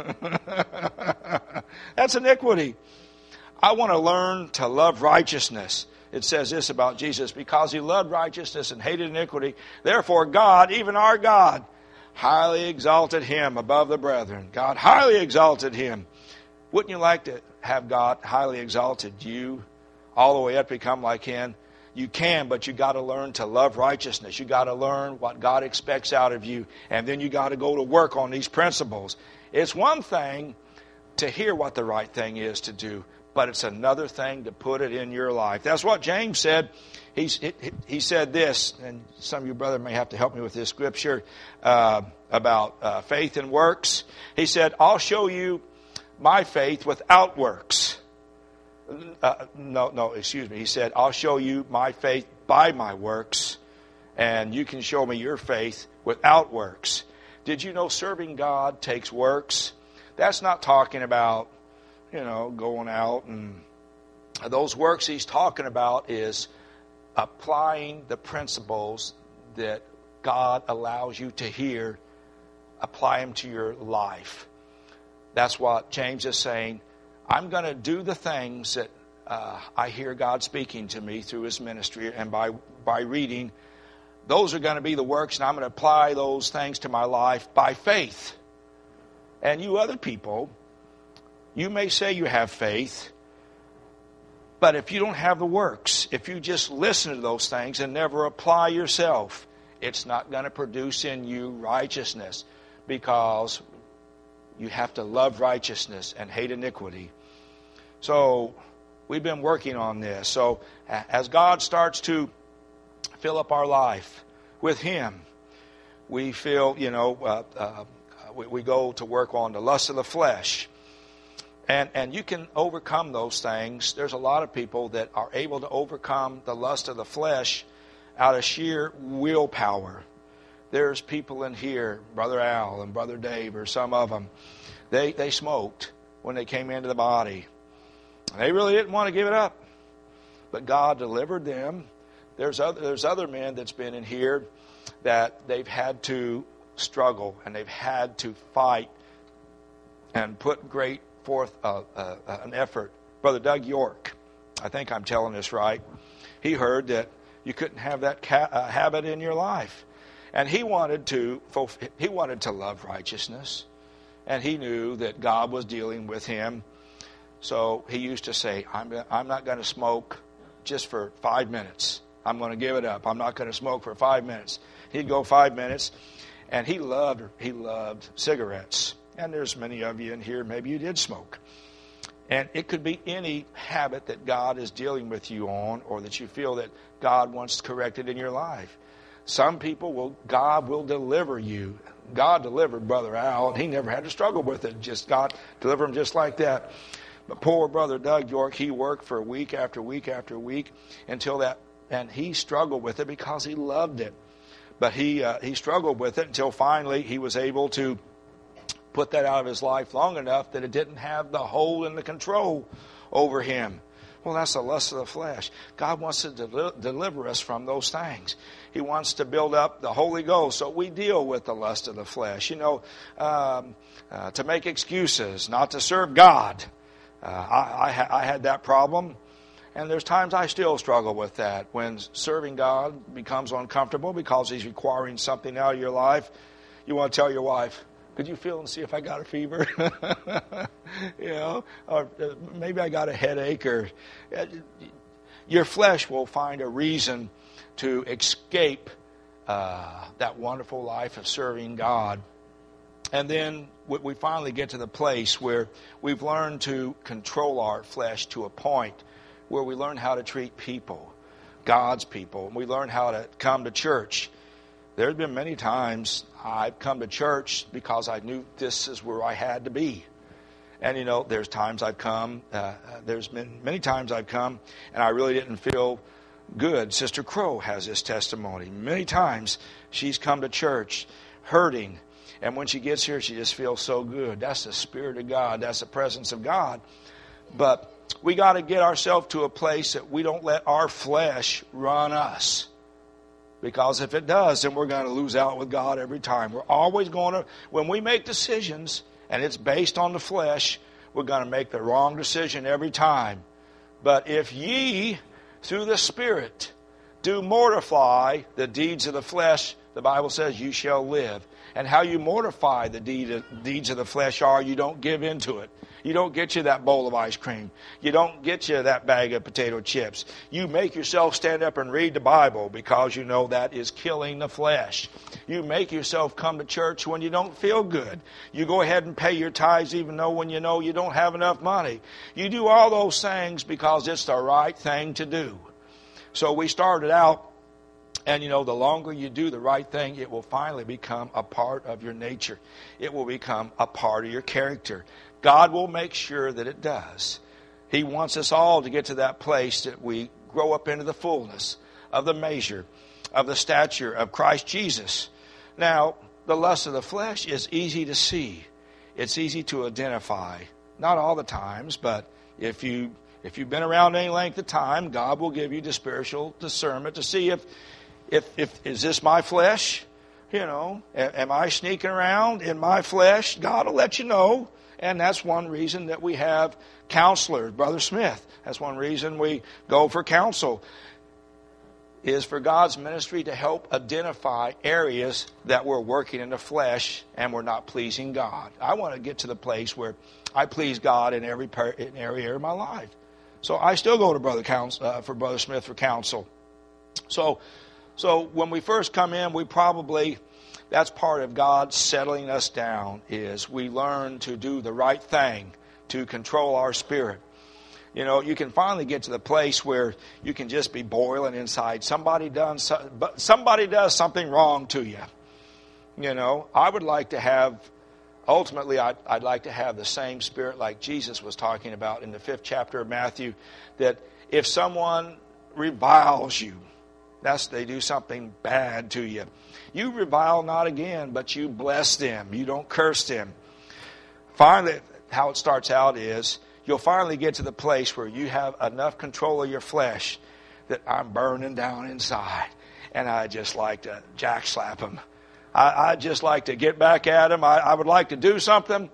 That's iniquity. I want to learn to love righteousness. It says this about Jesus: because He loved righteousness and hated iniquity, therefore God, even our God, highly exalted Him above the brethren. God highly exalted Him. Wouldn't you like to have God highly exalted you all the way up to become like Him? You can, but you got to learn to love righteousness. You got to learn what God expects out of you. And then you got to go to work on these principles. It's one thing to hear what the right thing is to do, but it's another thing to put it in your life. That's what James said. He, he, he said this, and some of you brother may have to help me with this scripture uh, about uh, faith and works. He said, I'll show you my faith without works. Uh, no, no, excuse me. He said, I'll show you my faith by my works, and you can show me your faith without works. Did you know serving God takes works? That's not talking about, you know, going out and those works he's talking about is applying the principles that God allows you to hear, apply them to your life. That's what James is saying. I'm going to do the things that uh, I hear God speaking to me through His ministry and by, by reading. Those are going to be the works, and I'm going to apply those things to my life by faith. And you other people, you may say you have faith, but if you don't have the works, if you just listen to those things and never apply yourself, it's not going to produce in you righteousness, because you have to love righteousness and hate iniquity. So we've been working on this. So as God starts to fill up our life with Him, we feel, you know, uh, uh, we, we go to work on the lust of the flesh. And, and you can overcome those things. There's a lot of people that are able to overcome the lust of the flesh out of sheer willpower. There's people in here, Brother Al and Brother Dave, or some of them, they, they smoked when they came into the body. They really didn't want to give it up. But God delivered them. There's other, there's other men that's been in here that they've had to struggle and they've had to fight and put great forth uh, uh, an effort. Brother Doug York, I think I'm telling this right, he heard that you couldn't have that ca- uh, habit in your life. And he wanted to he wanted to love righteousness, and he knew that God was dealing with him. So he used to say, I'm, I'm not going to smoke just for five minutes. I'm going to give it up. I'm not going to smoke for five minutes. He'd go five minutes, and he loved he loved cigarettes. And there's many of you in here, maybe you did smoke. And it could be any habit that God is dealing with you on, or that you feel that God wants corrected in your life. Some people will, God will deliver you. God delivered Brother Al, and he never had to struggle with it. Just God delivered him just like that. But poor Brother Doug York, he worked for week after week after week until that, and he struggled with it because he loved it. But he uh, he struggled with it until finally he was able to put that out of his life long enough that it didn't have the hold and the control over him. Well, that's the lust of the flesh. God wants to del- deliver us from those things. He wants to build up the Holy Ghost so we deal with the lust of the flesh. You know, um, uh, to make excuses, not to serve God. Uh, I, I, ha- I had that problem, and there's times I still struggle with that. When serving God becomes uncomfortable because He's requiring something out of your life, you want to tell your wife, could you feel and see if I got a fever? You know, or maybe I got a headache, or your flesh will find a reason to escape uh, that wonderful life of serving God. And then we finally get to the place where we've learned to control our flesh to a point where we learn how to treat people, God's people, and we learn how to come to church. There's been many times I've come to church because I knew this is where I had to be. And, you know, there's times I've come, uh, there's been many times I've come, and I really didn't feel good. Sister Crow has this testimony. Many times she's come to church hurting, and when she gets here, she just feels so good. That's the Spirit of God. That's the presence of God. But we got to get ourselves to a place that we don't let our flesh run us. Because if it does, then we're going to lose out with God every time. We're always going to, when we make decisions, and it's based on the flesh, we're going to make the wrong decision every time. But if ye, through the Spirit, do mortify the deeds of the flesh, the Bible says you shall live. And how you mortify the deed of, deeds of the flesh are you don't give into it. You don't get you that bowl of ice cream. You don't get you that bag of potato chips. You make yourself stand up and read the Bible because you know that is killing the flesh. You make yourself come to church when you don't feel good. You go ahead and pay your tithes even though when you know you don't have enough money. You do all those things because it's the right thing to do. So we started out, and you know, the longer you do the right thing, it will finally become a part of your nature. It will become a part of your character. God will make sure that it does. He wants us all to get to that place that we grow up into the fullness of the measure of the stature of Christ Jesus. Now, the lust of the flesh is easy to see. It's easy to identify. Not all the times, but if you if you've been around any length of time, God will give you the spiritual discernment to see if if if is this my flesh? You know, am I sneaking around in my flesh? God will let you know. And that's one reason that we have counselors, Brother Smith. That's one reason we go for counsel, is for God's ministry to help identify areas that we're working in the flesh and we're not pleasing God. I want to get to the place where I please God in every, in every area of my life. So I still go to Brother counsel, uh, for Brother Smith for counsel. So, so when we first come in, we probably... That's part of God settling us down, is we learn to do the right thing to control our spirit. You know, you can finally get to the place where you can just be boiling inside. Somebody does, somebody does something wrong to you. You know, I would like to have, ultimately, I'd, I'd like to have the same spirit like Jesus was talking about in the fifth chapter of Matthew, that if someone reviles you, that's they do something bad to you, you revile not again, but you bless them. You don't curse them. Finally, how it starts out is, you'll finally get to the place where you have enough control of your flesh that I'm burning down inside. And I just like to jack slap them. I, I just like to get back at them. I, I would like to do something.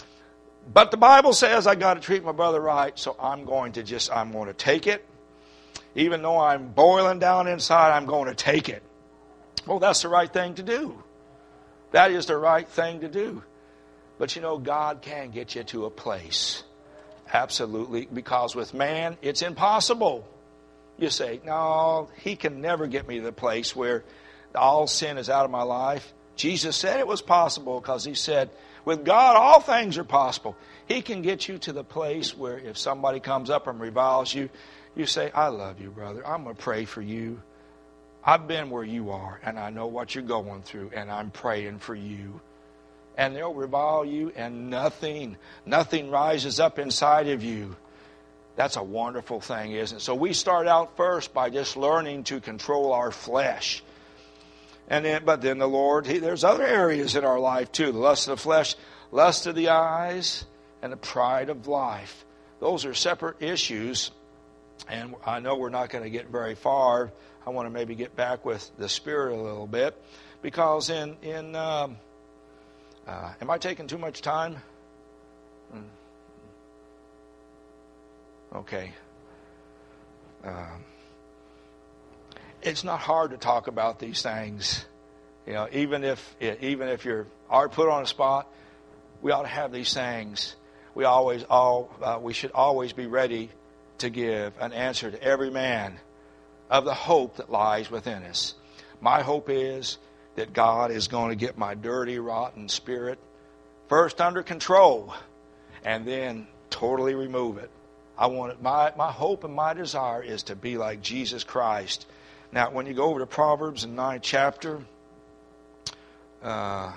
But the Bible says I got to treat my brother right, so I'm going to just, I'm going to take it. Even though I'm boiling down inside, I'm going to take it. Well, that's the right thing to do. That is the right thing to do. But you know, God can get you to a place. Absolutely. Because with man, it's impossible. You say, no, he can never get me to the place where all sin is out of my life. Jesus said it was possible because he said, with God, all things are possible. He can get you to the place where if somebody comes up and reviles you, you say, I love you, brother. I'm going to pray for you. I've been where you are, and I know what you're going through, and I'm praying for you. And they'll revile you, and nothing, nothing rises up inside of you. That's a wonderful thing, isn't it? So we start out first by just learning to control our flesh. And then, but then the Lord, he, there's other areas in our life too. The lust of the flesh, lust of the eyes, and the pride of life. Those are separate issues. And I know we're not going to get very far. I want to maybe get back with the Spirit a little bit. Because in, in um, uh, am I taking too much time? Okay. Um, it's not hard to talk about these things. You know, even if even if you're are put on a spot, we ought to have these things. We always all uh, we should always be ready to give an answer to every man of the hope that lies within us. My hope is that God is going to get my dirty, rotten spirit first under control and then totally remove it. I want it, my, my hope and my desire is to be like Jesus Christ. Now, when you go over to Proverbs, the ninth chapter, uh,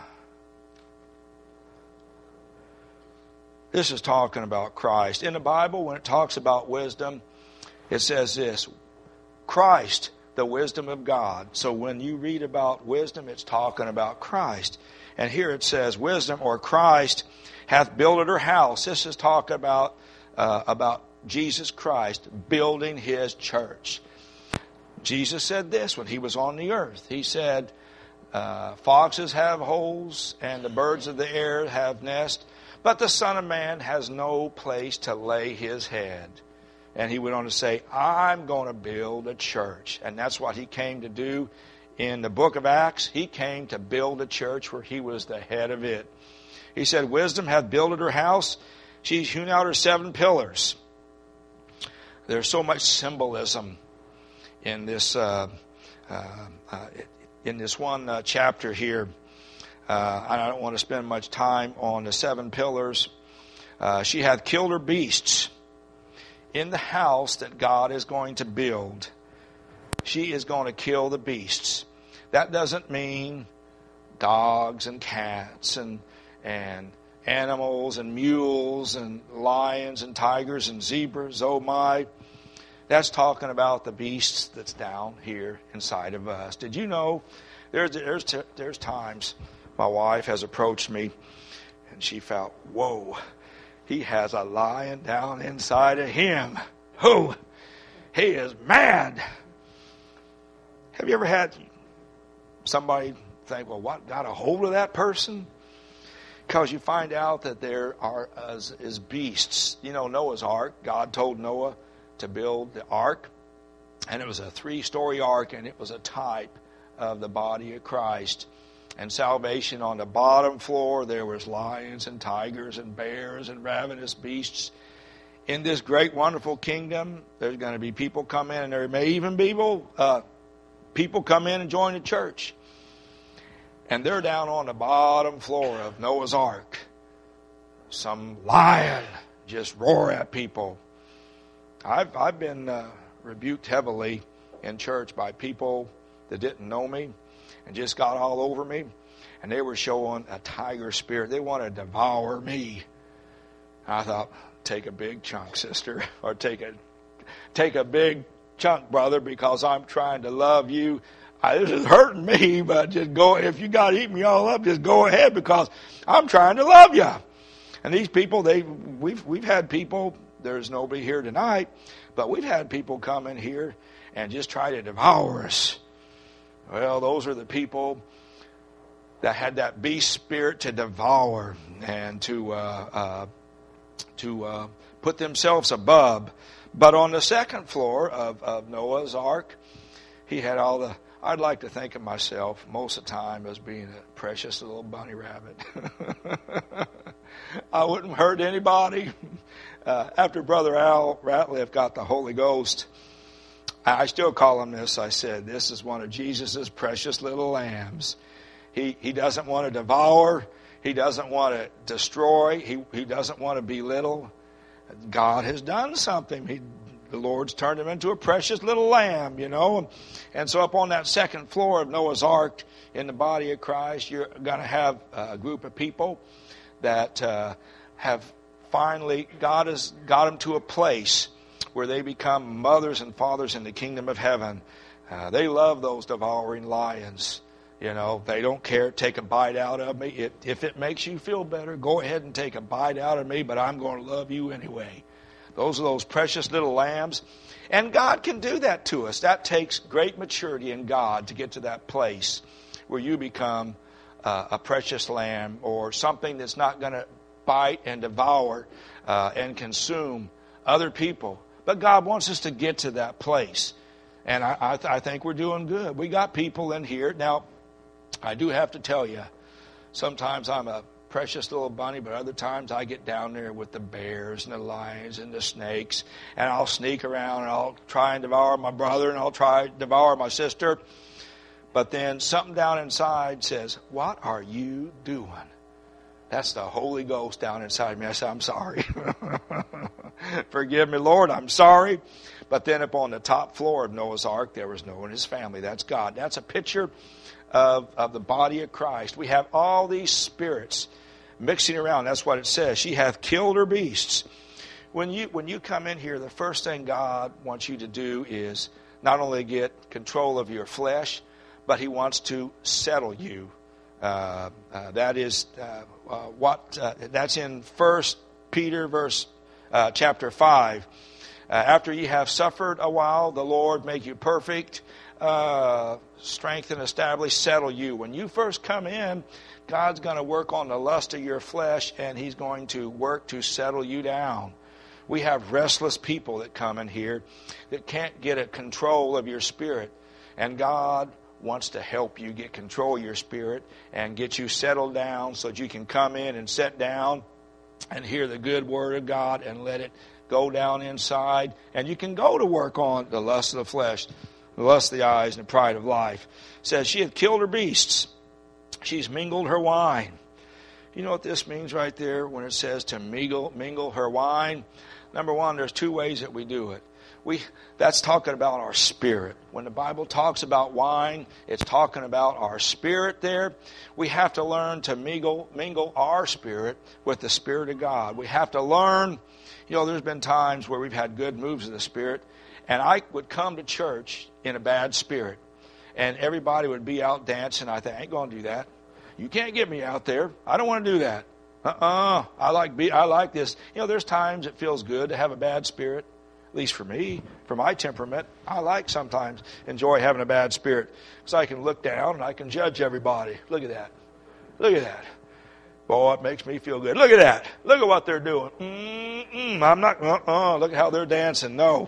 this is talking about Christ. In the Bible, when it talks about wisdom, it says this, Christ, the wisdom of God. So when you read about wisdom, it's talking about Christ. And here it says, wisdom or Christ hath builded her house. This is talking about, uh, about Jesus Christ building his church. Jesus said this when he was on the earth. He said, uh, foxes have holes and the birds of the air have nests, but the Son of Man has no place to lay his head. And he went on to say, I'm going to build a church. And that's what he came to do, in the book of Acts, he came to build a church where he was the head of it. He said, wisdom hath builded her house. She's hewn out her seven pillars. There's so much symbolism in this uh, uh, uh, in this one uh, chapter here. Uh, I don't want to spend much time on the seven pillars. Uh, she hath killed her beasts in the house that God is going to build. She is going to kill the beasts. That doesn't mean dogs and cats and and animals and mules and lions and tigers and zebras. Oh my. That's talking about the beasts that's down here inside of us. Did you know there's there's there's times my wife has approached me and she felt, whoa, he has a lion down inside of him. Who? He is mad. Have you ever had somebody think, well, what got a hold of that person? Because you find out that there are as is beasts. You know, Noah's Ark, God told Noah to build the ark, and it was a three-story ark, and it was a type of the body of Christ. And salvation, on the bottom floor, there was lions and tigers and bears and ravenous beasts. In this great, wonderful kingdom, there's going to be people come in, and there may even be people, uh, people come in and join the church. And they're down on the bottom floor of Noah's Ark. Some lion just roar at people. I've I've been uh, rebuked heavily in church by people that didn't know me and just got all over me. And they were showing a tiger spirit. They wanted to devour me. I thought, take a big chunk, sister. Or take a, take a big chunk, brother, because I'm trying to love you. I, this is hurting me, but just go. If you got to eat me all up, just go ahead, because I'm trying to love you. And these people, they we've we've had people. There's nobody here tonight, but we've had people come in here and just try to devour us. Well, those are the people that had that beast spirit to devour and to uh, uh, to uh, put themselves above. But on the second floor of, of Noah's Ark, he had all the. I'd like to think of myself most of the time as being a precious little bunny rabbit. I wouldn't hurt anybody. Uh, after Brother Al Ratliff got the Holy Ghost, I still call him this. I said, this is one of Jesus' precious little lambs. He he doesn't want to devour. He doesn't want to destroy. He he doesn't want to belittle. God has done something. He, the Lord's turned him into a precious little lamb, you know. And, and so up on that second floor of Noah's Ark in the body of Christ, you're going to have a group of people that uh, have finally, God has got them to a place where they become mothers and fathers in the kingdom of heaven. Uh, they love those devouring lions. You know, they don't care. Take a bite out of me. It, if it makes you feel better, go ahead and take a bite out of me, but I'm going to love you anyway. Those are those precious little lambs. And God can do that to us. That takes great maturity in God to get to that place where you become uh, a precious lamb, or something that's not going to bite and devour uh, and consume other people. But God wants us to get to that place. And I, I, th- I think we're doing good. We got people in here. Now, I do have to tell you, sometimes I'm a precious little bunny, but other times I get down there with the bears and the lions and the snakes, and I'll sneak around and I'll try and devour my brother and I'll try to devour my sister. But then something down inside says, what are you doing? That's the Holy Ghost down inside me. I say, I'm sorry. Forgive me, Lord, I'm sorry. But then up on the top floor of Noah's Ark, there was Noah and his family. That's God. That's a picture of, of the body of Christ. We have all these spirits mixing around. That's what it says. She hath killed her beasts. When you when you come in here, the first thing God wants you to do is not only get control of your flesh, but He wants to settle you. Uh, uh, that is uh, uh, what uh, that's in First Peter verse uh, chapter five. Uh, after ye have suffered a while, the Lord make you perfect, uh, strengthen, establish, settle you. When you first come in, God's going to work on the lust of your flesh, and He's going to work to settle you down. We have restless people that come in here that can't get a control of your spirit. And God wants to help you get control of your spirit and get you settled down so that you can come in and sit down and hear the good word of God and let it go down inside. And you can go to work on the lust of the flesh, the lust of the eyes, and the pride of life. It says she had killed her beasts. She's mingled her wine. You know what this means right there when it says to mingle, mingle her wine? Number one, there's two ways that we do it. We that's talking about our spirit. When the Bible talks about wine, it's talking about our spirit there. We have to learn to mingle, mingle our spirit with the Spirit of God. We have to learn, you know, there's been times where we've had good moves of the Spirit, and I would come to church in a bad spirit, and everybody would be out dancing. I think, I ain't going to do that. You can't get me out there. I don't want to do that. Uh-uh. I like be, I like this. You know, there's times it feels good to have a bad spirit. At least for me, for my temperament, I like sometimes enjoy having a bad spirit because I can look down and I can judge everybody. Look at that. Look at that. Boy, it makes me feel good. Look at that. Look at what they're doing. Mm-mm, I'm not, uh-uh. Look at how they're dancing. No.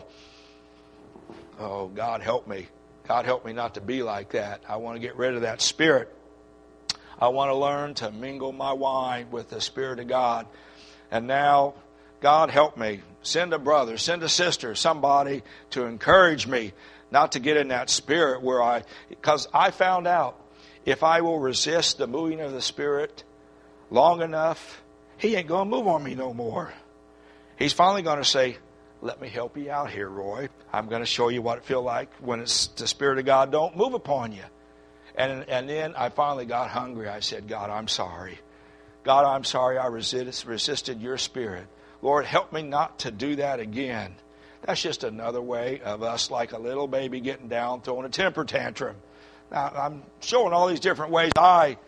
Oh, God help me. God help me not to be like that. I want to get rid of that spirit. I want to learn to mingle my wine with the Spirit of God. And now, God help me. Send a brother, send a sister, somebody to encourage me not to get in that spirit where I, because I found out if I will resist the moving of the Spirit long enough, He ain't going to move on me no more. He's finally going to say, let me help you out here, Roy. I'm going to show you what it feels like when it's the Spirit of God don't move upon you. And, and then I finally got hungry. I said, God, I'm sorry. God, I'm sorry I resist, resisted your Spirit. Lord, help me not to do that again. That's just another way of us like a little baby getting down, throwing a temper tantrum. Now, I'm showing all these different ways I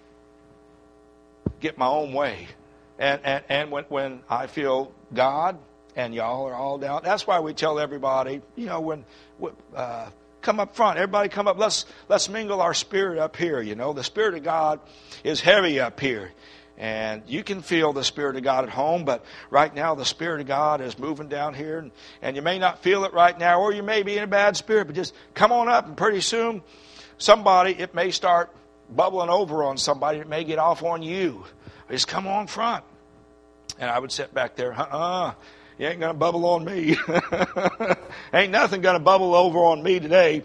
get my own way. And, and, and when, when I feel God and y'all are all down, that's why we tell everybody, you know, when... Uh, come up front. Everybody come up. Let's let's mingle our spirit up here. You know, the Spirit of God is heavy up here. And you can feel the Spirit of God at home, but right now the Spirit of God is moving down here. And, and you may not feel it right now, or you may be in a bad spirit, but just come on up, and pretty soon somebody, it may start bubbling over on somebody. It may get off on you. Just come on front. And I would sit back there, uh-uh. You ain't going to bubble on me. Ain't nothing going to bubble over on me today.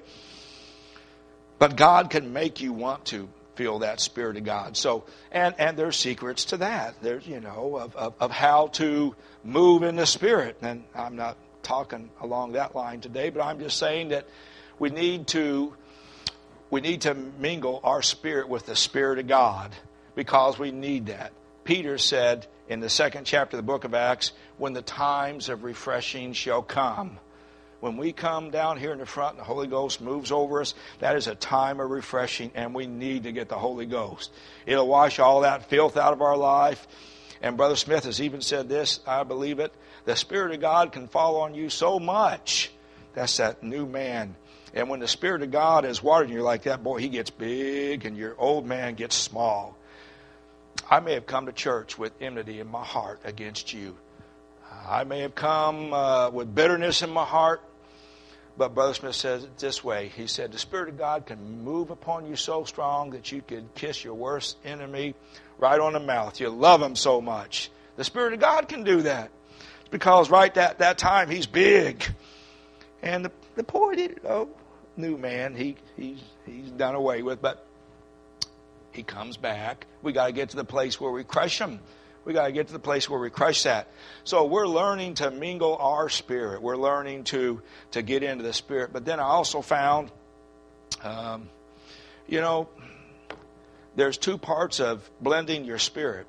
But God can make you want to feel that Spirit of God. So, and, and there's secrets to that. There's, you know, of, of, of how to move in the Spirit. And I'm not talking along that line today, but I'm just saying that we need to, we need to mingle our spirit with the Spirit of God because we need that. Peter said in the second chapter of the book of Acts, when the times of refreshing shall come. When we come down here in the front and the Holy Ghost moves over us, that is a time of refreshing, and we need to get the Holy Ghost. It'll wash all that filth out of our life. And Brother Smith has even said this, I believe it, the Spirit of God can fall on you so much. That's that new man. And when the Spirit of God is watering you like that, boy, he gets big and your old man gets small. I may have come to church with enmity in my heart against you. I may have come uh, with bitterness in my heart, but Brother Smith says it this way. He said, the Spirit of God can move upon you so strong that you could kiss your worst enemy right on the mouth. You love him so much. The Spirit of God can do that. It's because right at that time, he's big. And the, the poor oh, new man, he, he's, he's done away with, but he comes back. We got to get to the place where we crush him. We got to get to the place where we crush that. So we're learning to mingle our spirit. We're learning to, to get into the Spirit. But then I also found, um, you know, there's two parts of blending your spirit.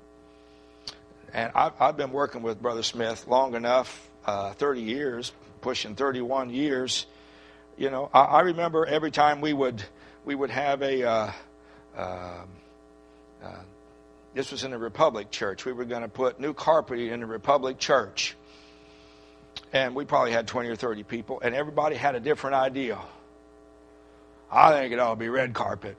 And I've, I've been working with Brother Smith long enough, uh, thirty years, pushing thirty-one years. You know, I, I remember every time we would we would have a... Uh, uh, uh, This was in the Republic Church. We were going to put new carpeting in the Republic Church. And we probably had twenty or thirty people. And everybody had a different idea. I think it ought to be red carpet.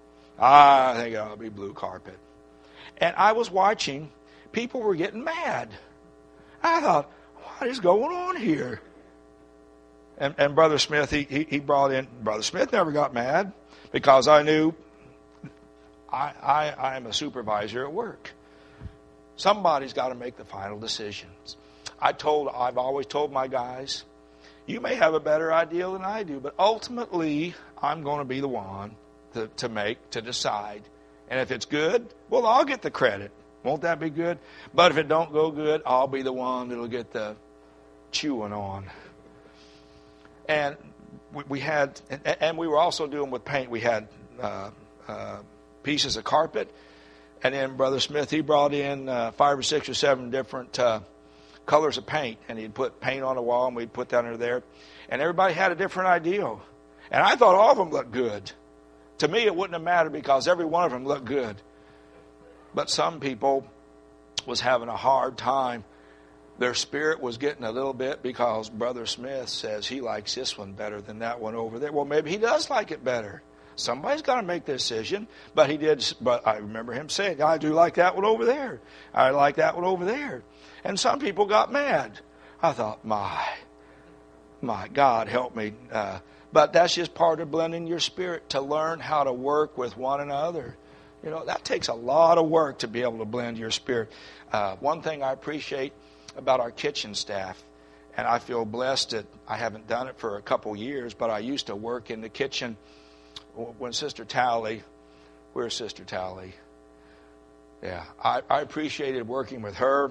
I think it ought to be blue carpet. And I was watching. People were getting mad. I thought, what is going on here? And, and Brother Smith, he, he, he brought in, Brother Smith never got mad because I knew I, I, I am a supervisor at work. Somebody's got to make the final decisions. I told, I've always told my guys, you may have a better idea than I do, but ultimately I'm going to be the one to, to make, to decide. And if it's good, well, I'll get the credit. Won't that be good? But if it don't go good, I'll be the one that'll get the chewing on. And we, we had, and, and we were also doing with paint. We had uh, uh, pieces of carpet, and then Brother Smith, he brought in uh, five or six or seven different uh, colors of paint, and he'd put paint on the wall, and we'd put that under there. And everybody had a different idea. And I thought all of them looked good. To me, it wouldn't have mattered because every one of them looked good. But some people was having a hard time. Their spirit was getting a little bit because Brother Smith says he likes this one better than that one over there. Well, maybe he does like it better. Somebody's got to make the decision. But he did. But I remember him saying, I do like that one over there. I like that one over there. And some people got mad. I thought, my, my God, help me. Uh, but that's just part of blending your spirit, to learn how to work with one another. You know, that takes a lot of work to be able to blend your spirit. Uh, one thing I appreciate about our kitchen staff, and I feel blessed that I haven't done it for a couple years, but I used to work in the kitchen when Sister Tally, where's Sister Tally? Yeah, I, I appreciated working with her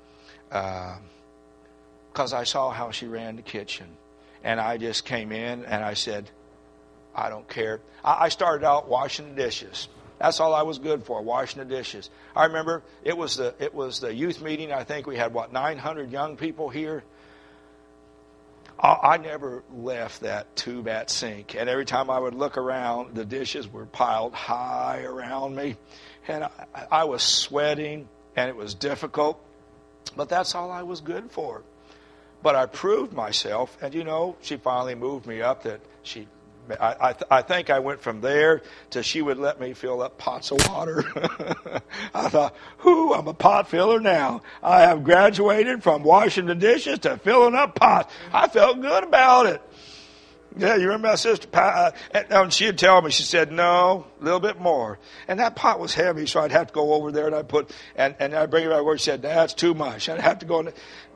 because uh, I saw how she ran the kitchen. And I just came in and I said, I don't care. I, I started out washing the dishes. That's all I was good for, washing the dishes. I remember it was the it was the youth meeting. I think we had, what, nine hundred young people here. I, I never left that two-bat sink. And every time I would look around, the dishes were piled high around me. And I, I was sweating, and it was difficult. But that's all I was good for. But I proved myself, and you know, she finally moved me up. That she, I, I, th- I think I went from there to she would let me fill up pots of water. I thought, "Whoo, I'm a pot filler now. I have graduated from washing the dishes to filling up pots." I felt good about it. Yeah, you remember my sister? Uh, and, and she'd tell me, she said, no, a little bit more. And that pot was heavy, so I'd have to go over there and I'd put, and, and I'd bring it back where she said, that's too much. I'd have to go in.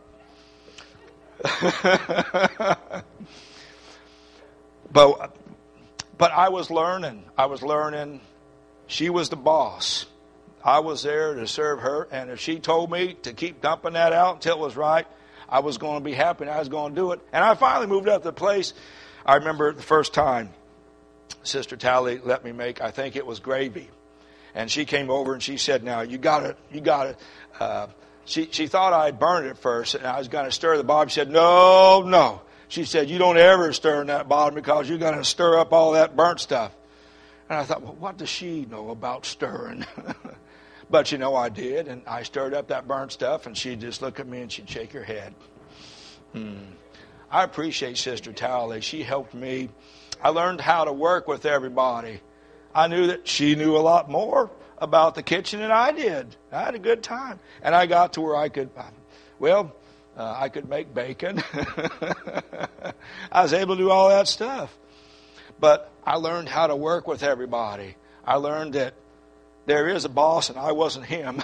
but, but I was learning. I was learning. She was the boss. I was there to serve her. And if she told me to keep dumping that out until it was right, I was going to be happy and I was going to do it. And I finally moved up to the place. I remember the first time Sister Tally let me make, I think it was gravy. And she came over and she said, now, you got to, you got to, uh, she, she thought I'd burned it first and I was going to stir the bottom. She said, no, no. She said, you don't ever stir in that bottom because you're going to stir up all that burnt stuff. And I thought, well, what does she know about stirring? But, you know, I did. And I stirred up that burnt stuff and she'd just look at me and she'd shake her head. Hmm. I appreciate Sister Tally. She helped me. I learned how to work with everybody. I knew that she knew a lot more about the kitchen than I did. I had a good time. And I got to where I could, well, uh, I could make bacon. I was able to do all that stuff. But I learned how to work with everybody. I learned that there is a boss and I wasn't him.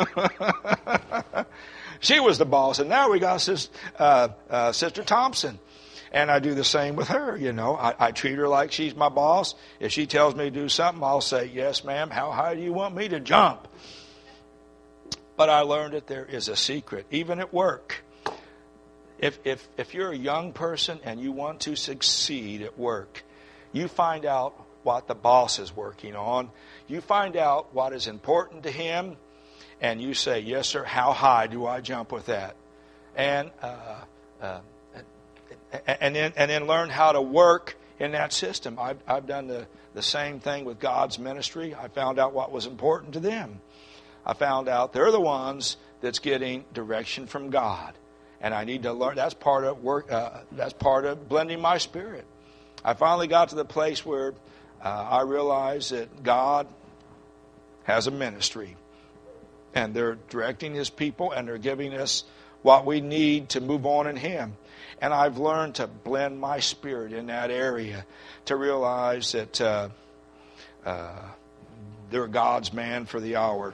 She was the boss, and now we got sis, uh, uh, Sister Thompson. And I do the same with her, you know. I, I treat her like she's my boss. If she tells me to do something, I'll say, yes, ma'am, how high do you want me to jump? But I learned that there is a secret, even at work. If, if, if you're a young person and you want to succeed at work, you find out what the boss is working on. You find out what is important to him. And you say, yes, sir, how high do I jump with that? And uh, uh, and then and then learn how to work in that system. I've, I've done the, the same thing with God's ministry. I found out what was important to them. I found out they're the ones that's getting direction from God. And I need to learn. That's part of work. Uh, that's part of blending my spirit. I finally got to the place where uh, I realized that God has a ministry. And they're directing His people, and they're giving us what we need to move on in Him. And I've learned to blend my spirit in that area, to realize that uh, uh, they're God's man for the hour.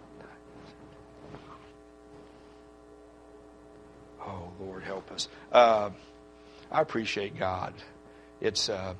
Oh, Lord, help us. Uh, I appreciate God. It's uh,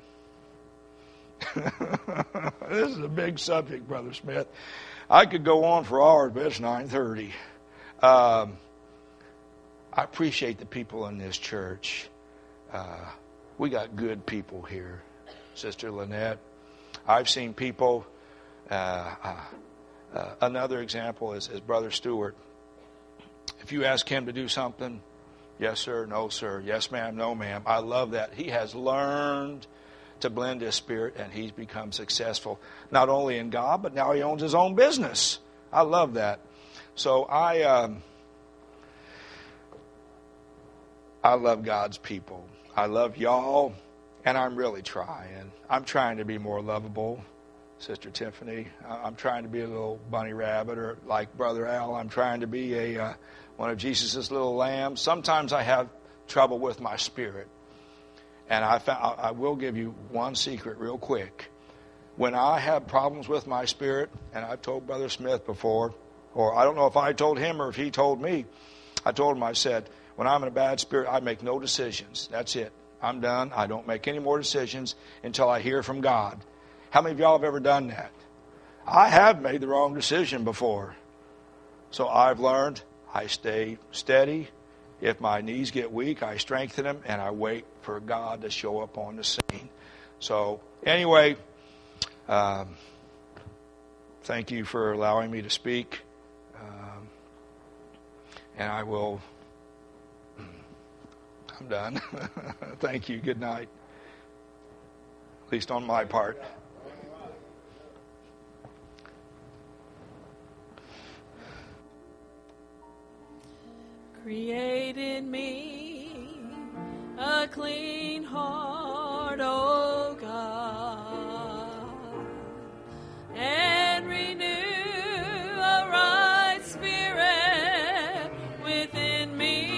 this is a big subject, Brother Smith. I could go on for hours, but it's nine thirty. Um, I appreciate the people in this church. Uh, we got good people here, Sister Lynette. I've seen people. Uh, uh, uh, another example is, is Brother Stewart. If you ask him to do something, yes, sir, no, sir, yes, ma'am, no, ma'am. I love that. He has learned to blend his spirit, and he's become successful, not only in God, but now he owns his own business. I love that. So I, um, I love God's people. I love y'all, and I'm really trying. I'm trying to be more lovable, Sister Tiffany. I'm trying to be a little bunny rabbit, or like Brother Al, I'm trying to be a uh, one of Jesus' little lambs. Sometimes I have trouble with my spirit. And I, found, I will give you one secret real quick. When I have problems with my spirit, and I've told Brother Smith before, or I don't know if I told him or if he told me, I told him, I said, when I'm in a bad spirit, I make no decisions. That's it. I'm done. I don't make any more decisions until I hear from God. How many of y'all have ever done that? I have made the wrong decision before. So I've learned I stay steady. If my knees get weak, I strengthen them, and I wait for God to show up on the scene. So anyway, um, thank you for allowing me to speak. Um, and I will, I'm done. Thank you. Good night. At least on my part. Create in me a clean heart, O God, and renew a right spirit within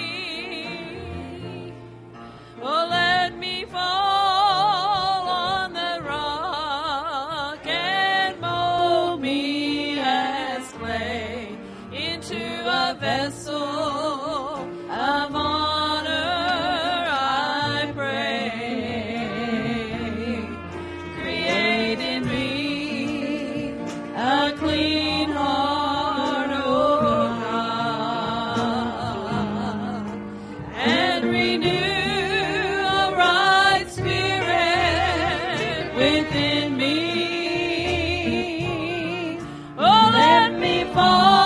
me. Oh, let me fall on the rock and mold me as clay into a vessel of honor, I pray. Create in me a clean heart, O God, and renew a right spirit within me. Oh, let me fall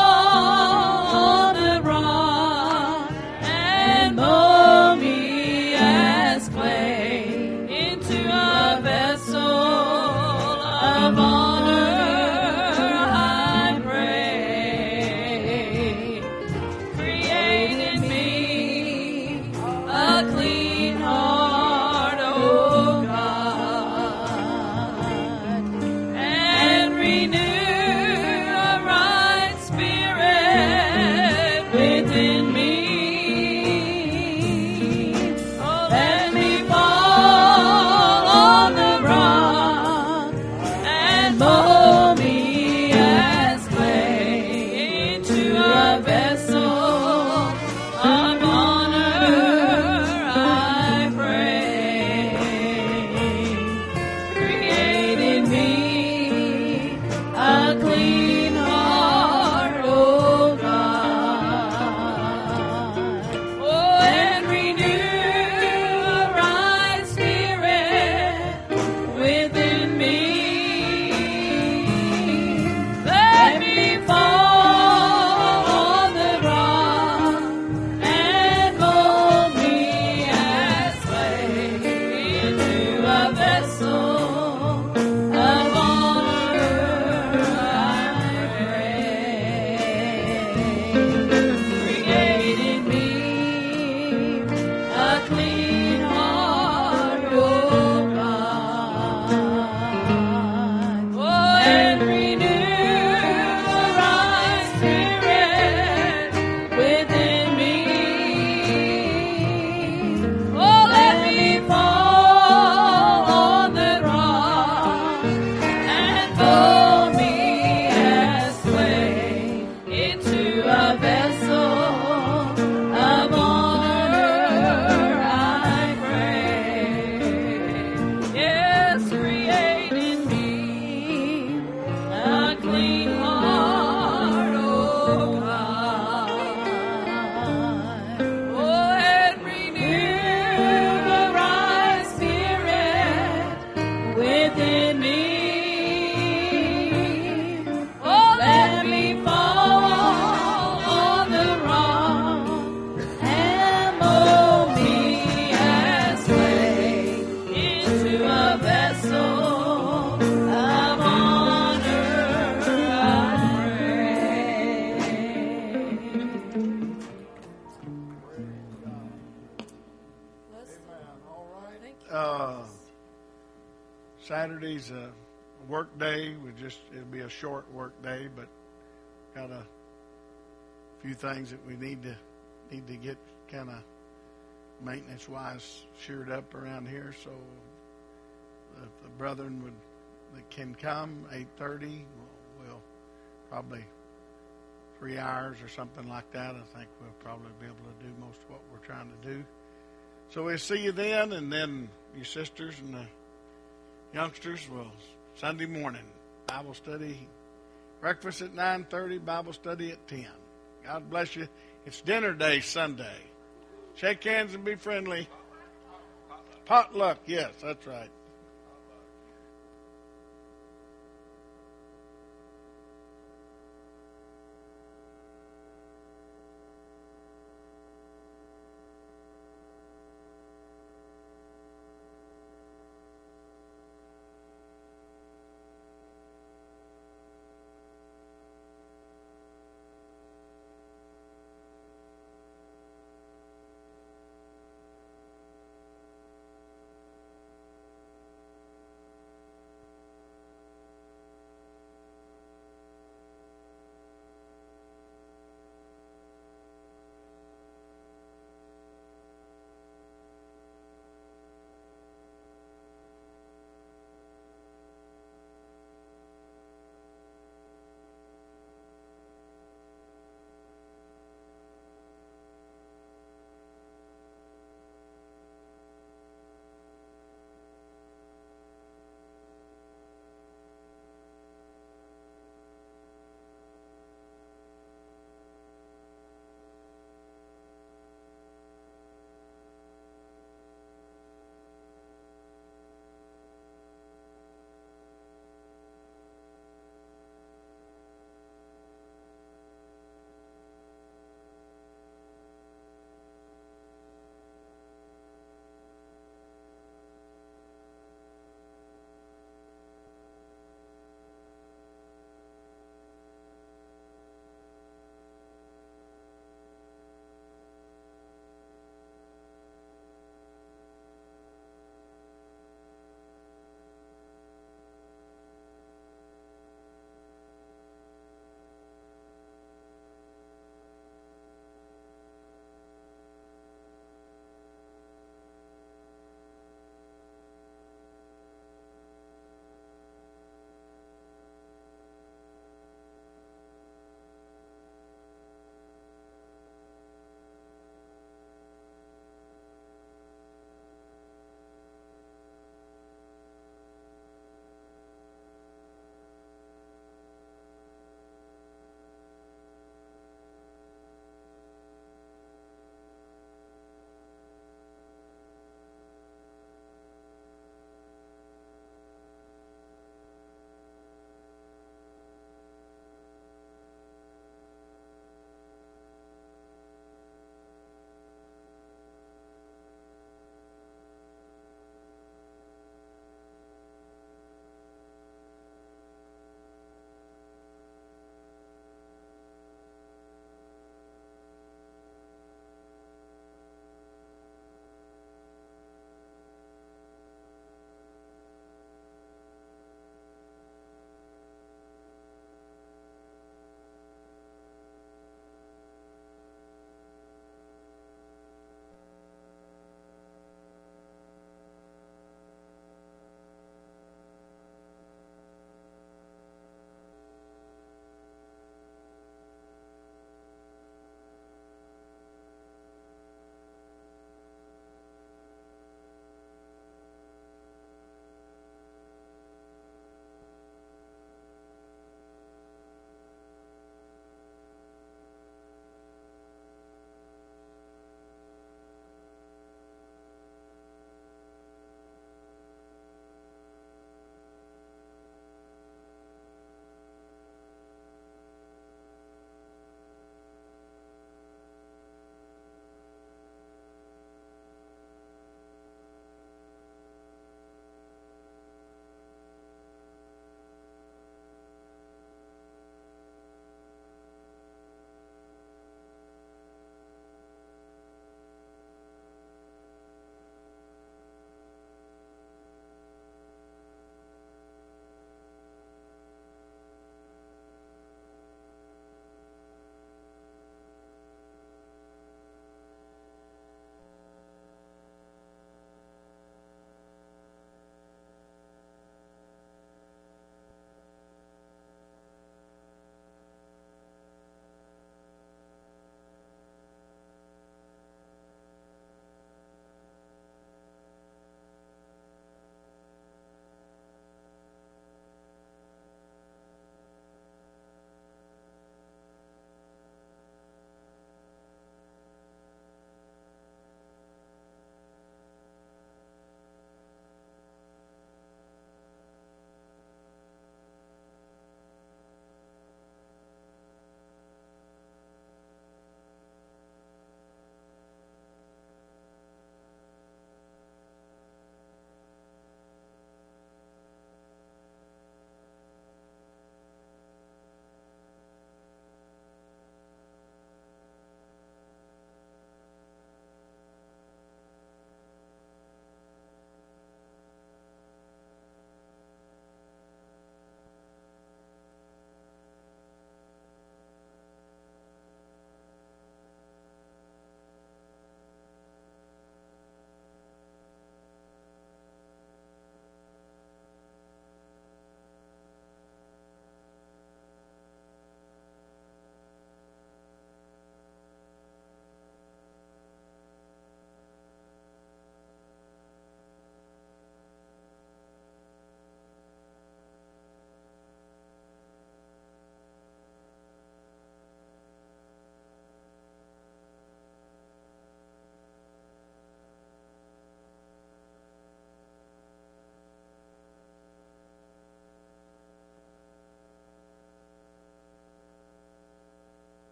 within me. Uh, Saturday's a work day. We just it'll be a short work day, but got a few things that we need to need to get kind of maintenance wise sheared up around here. So if the brethren would that can come eight thirty, we'll, we'll probably three hours or something like that. I think we'll probably be able to do most of what we're trying to do. So we'll see you then, and then you sisters and the youngsters will Sunday morning Bible study, breakfast at nine thirty, Bible study at ten. God bless you. It's dinner day Sunday. Shake hands and be friendly. Potluck, yes, that's right.